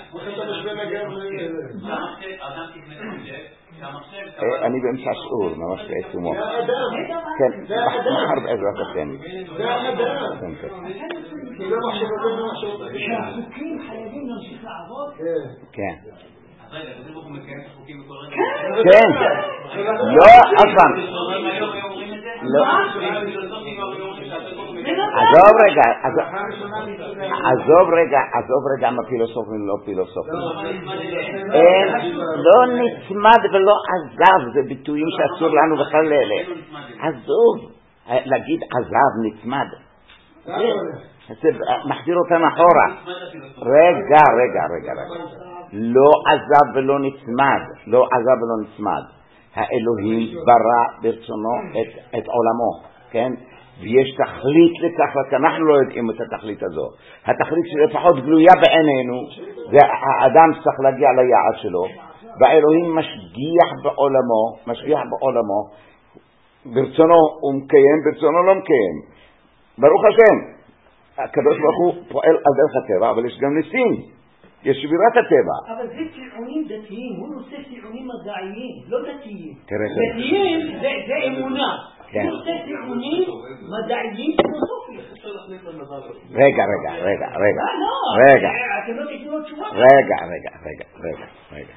Speaker 1: אני באמצע שיעור, ממש בעצמו. כן, מחר בעזרת השם.
Speaker 4: זה המדע.
Speaker 2: שהחוקים חייבים להמשיך לעבוד?
Speaker 1: כן.
Speaker 3: רגע, אתה הוא מקיים את החוקים בכל רגע?
Speaker 1: כן. לא, אף פעם. לא. עזוב רגע, עזוב רגע, עזוב רגע מה פילוסופים לא פילוסופים. לא נצמד ולא עזב, זה ביטויים שאסור לנו בכלל לאלה. עזוב, להגיד עזב, נצמד. זה מחזיר אותנו אחורה. רגע, רגע, רגע, רגע. לא עזב ולא נצמד, לא עזב ולא נצמד. האלוהים ברא ברצונו את, את עולמו, כן? ויש תכלית לכך, רק אנחנו לא יודעים את התכלית הזו. התכלית שלפחות גלויה בעינינו, זה האדם צריך להגיע ליעד שלו, והאלוהים משגיח בעולמו, משגיח בעולמו, ברצונו הוא מקיים, ברצונו לא מקיים. ברוך השם, הקדוש ברוך הוא פועל על דרך הטבע, אבל יש גם ניסים. יש שבירת הטבע.
Speaker 2: אבל זה טיעונים דתיים, הוא נושא טיעונים מדעיים, לא דתיים.
Speaker 1: דתיים
Speaker 2: זה אמונה. הוא נושא טיעונים מדעיים פילוסופיים.
Speaker 1: רגע, רגע, רגע, רגע. רגע.
Speaker 2: אתם לא תתנו לו תשובה.
Speaker 1: רגע, רגע, רגע, רגע, רגע.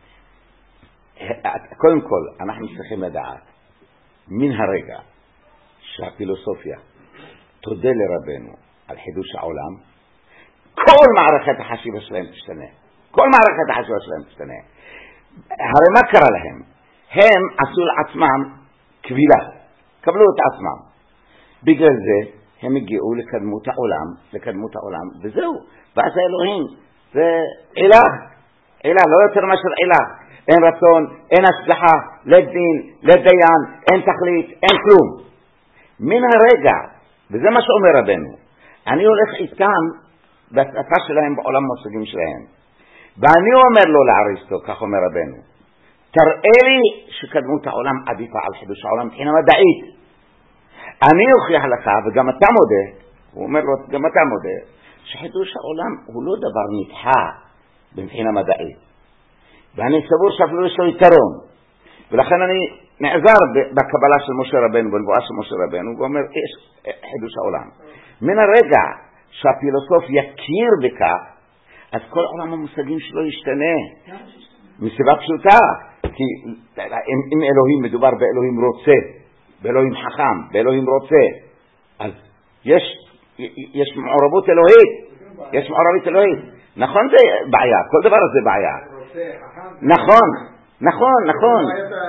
Speaker 1: קודם כל, אנחנו צריכים לדעת, מן הרגע שהפילוסופיה תודה לרבנו על חידוש העולם, כל מערכת החשיבה שלהם תשתנה. כל מערכת החשיבה שלהם תשתנה. הרי מה קרה להם? הם עשו לעצמם קבילה. קבלו את עצמם. בגלל זה הם הגיעו לקדמות העולם, לקדמות העולם, וזהו. ואז האלוהים זה אלה. אלה, לא יותר מאשר אלה. אין רצון, אין השגחה, לדין, לדיין, אין תכלית, אין כלום. מן הרגע, וזה מה שאומר רבנו, אני הולך איתם בהצפה שלהם בעולם המושגים שלהם. ואני אומר לו לאריסטו, כך אומר רבנו, תראה לי שקדמות העולם עדיפה על חידוש העולם מבחינה מדעית. אני אוכיח לך, וגם אתה מודה, הוא אומר לו, גם אתה מודה, שחידוש העולם הוא לא דבר נדחה מבחינה מדעית. ואני סבור שאפילו יש לו יתרון. ולכן אני נעזר בקבלה של משה רבנו, בנבואה של משה רבנו, ואומר, יש חידוש העולם. מן הרגע שהפילוסוף יכיר בכך, אז כל עולם המושגים שלו ישתנה. מסיבה פשוטה, כי אם, אם אלוהים מדובר באלוהים רוצה, באלוהים חכם, באלוהים רוצה, אז יש, יש מעורבות אלוהית, יש מעורבות אלוהית. נכון זה בעיה, כל דבר הזה בעיה. נכון, נכון, נכון.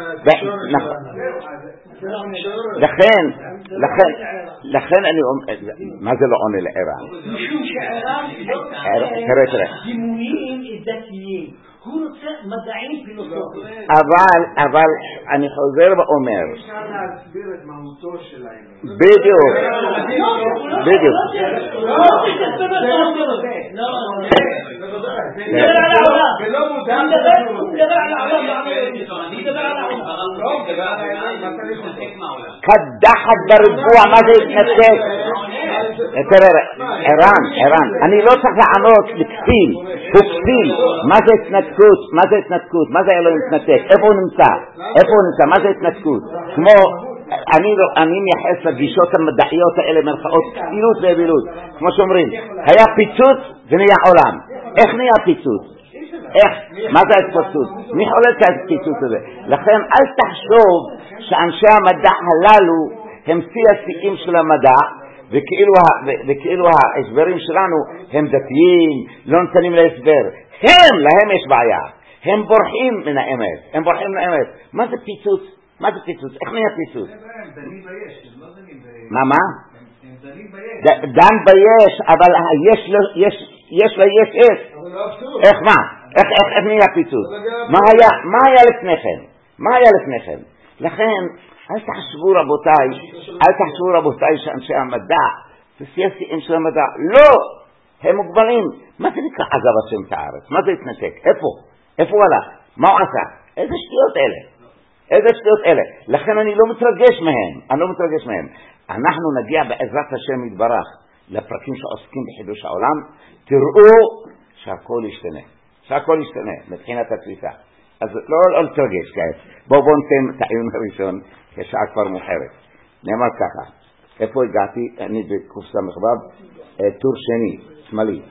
Speaker 1: לכן, לכן, לכן אני אומר, מה זה לא עונה לערן?
Speaker 2: משום שערן לא דימויים דתיים, הוא רוצה מדעים פילוסופיים.
Speaker 1: אבל, אבל אני חוזר ואומר,
Speaker 4: אפשר להסביר את מהותו של האלוהים.
Speaker 1: בדיוק, בדיוק.
Speaker 4: ולא מודע
Speaker 2: הוא מדבר על העולם,
Speaker 1: קדחת בריבוע, מה זה התנתק? תראה, ערן, ערן, אני לא צריך לענות לכפיל, הוא כפיל. מה זה התנתקות? מה זה התנתקות? מה זה אלוהים התנתק? איפה הוא נמצא? איפה הוא נמצא? מה זה התנתקות? כמו, אני, אני מייחס לגישות המדעיות האלה מרכאות כפילות ואווילות. כמו שאומרים, היה פיצוץ ונהיה עולם. איך נהיה פיצוץ? איך? מה זה ההתפוצצות? מי חולק את הפיצוץ הזה? לכן אל תחשוב שאנשי המדע הללו הם שיא השיאים של המדע, וכאילו, וכאילו ההסברים שלנו הם דתיים, לא נתנים להסבר. הם, להם יש בעיה. הם בורחים מן האמת. הם בורחים מן האמת. מה זה פיצוץ? מה זה פיצוץ? איך נהיה פיצוץ?
Speaker 3: הם דנים ביש, הם לא דנים ביש.
Speaker 1: מה, מה?
Speaker 3: הם דנים ביש.
Speaker 1: דן ביש, אבל יש ליש אש.
Speaker 4: אבל לא אבסורד.
Speaker 1: איך מה? איך נהיה פיצוץ? מה היה לפניכם? מה היה לפניכם? לכן, אל תחשבו רבותיי, אל תחשבו רבותיי שאנשי המדע, וסייסים של המדע, לא! הם מוגבלים. מה זה נקרא עזב השם את הארץ? מה זה התנתק? איפה? איפה הוא הלך? מה הוא עשה? איזה שטויות אלה? איזה שטויות אלה? לכן אני לא מתרגש מהם. אני לא מתרגש מהם. אנחנו נגיע בעזרת השם יתברך לפרקים שעוסקים בחידוש העולם, תראו שהכל ישתנה. שהכל ישתנה מבחינת התפיסה. אז לא, לא לתרגש כעת. בואו בואו ניתן את העיון הראשון, כשעה כבר מאוחרת. נאמר ככה, איפה הגעתי? אני בקופסה מחבב, טור שני, שמאלי.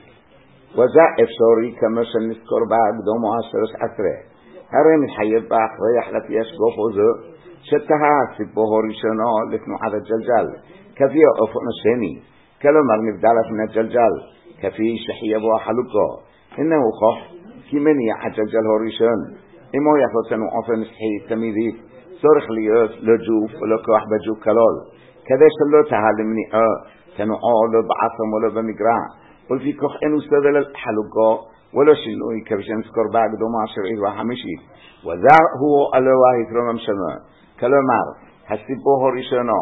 Speaker 1: וזה אפשרי כמו שנזכור בהקדומו השלוש עשרה. הרי מחייב בהכרח לפי השגופו זו, שתהה סיפורו ראשונו לתנועת הג'לג'ל, כפי האופן השני, כלומר נבדלת מן הג'לג'ל, כפי שחייבו החלוקו. הנה הוכח כי מניע הג'לג'ל הראשון, אם הוא יכול תנועה מסחי תמידית, צורך להיות לא ג'וף ולא כוח בג'וף כלול, כדי שלא תהה למניעה תנועה לא בעצם ולא במגרע, ולפי כך אינו סבל חלוקו ולא שינוי כפי שנזכור בהקדומה השביעית והחמישית. וזה הוא אלוה התרומם שמו, כלומר הסיפור הראשונו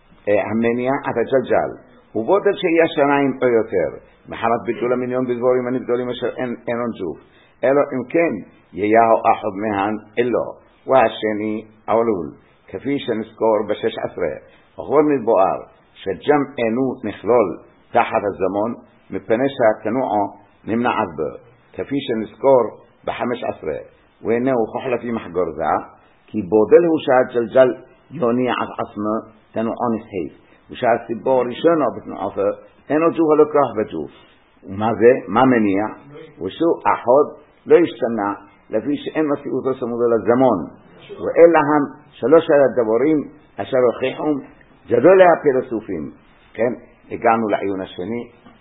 Speaker 1: המניע את הג'לג'ל ובודל שיהיה שניים או יותר מחמת ביטול המיליון בדבורים הנבדלים אשר אינון ג'וף, אלא אם כן יהיהו אחד מהן אלו והשני עלול, כפי שנזכור בשש עשרה. וכבר נתבואר שגם אינו נכלול תחת הזמון מפני שהתנועה נמנעת בו, כפי שנזכור בחמש עשרה. והנה הוכח לפי מחגור זה כי בודל הוא שהג'לג'ל יוניע את עצמו תנועה נסחית, ושהסיבור ראשונו בתנועתו אינו ג'וף ולא כוח בג'וף. ומה זה? מה מניע? ושו אחד לא ישתנה לפי שאין מסיעותו סמודו לזמון, ואלה הם שלוש הדבורים אשר הוכיחום גדולי הפילוסופים. כן, הגענו לעיון השני.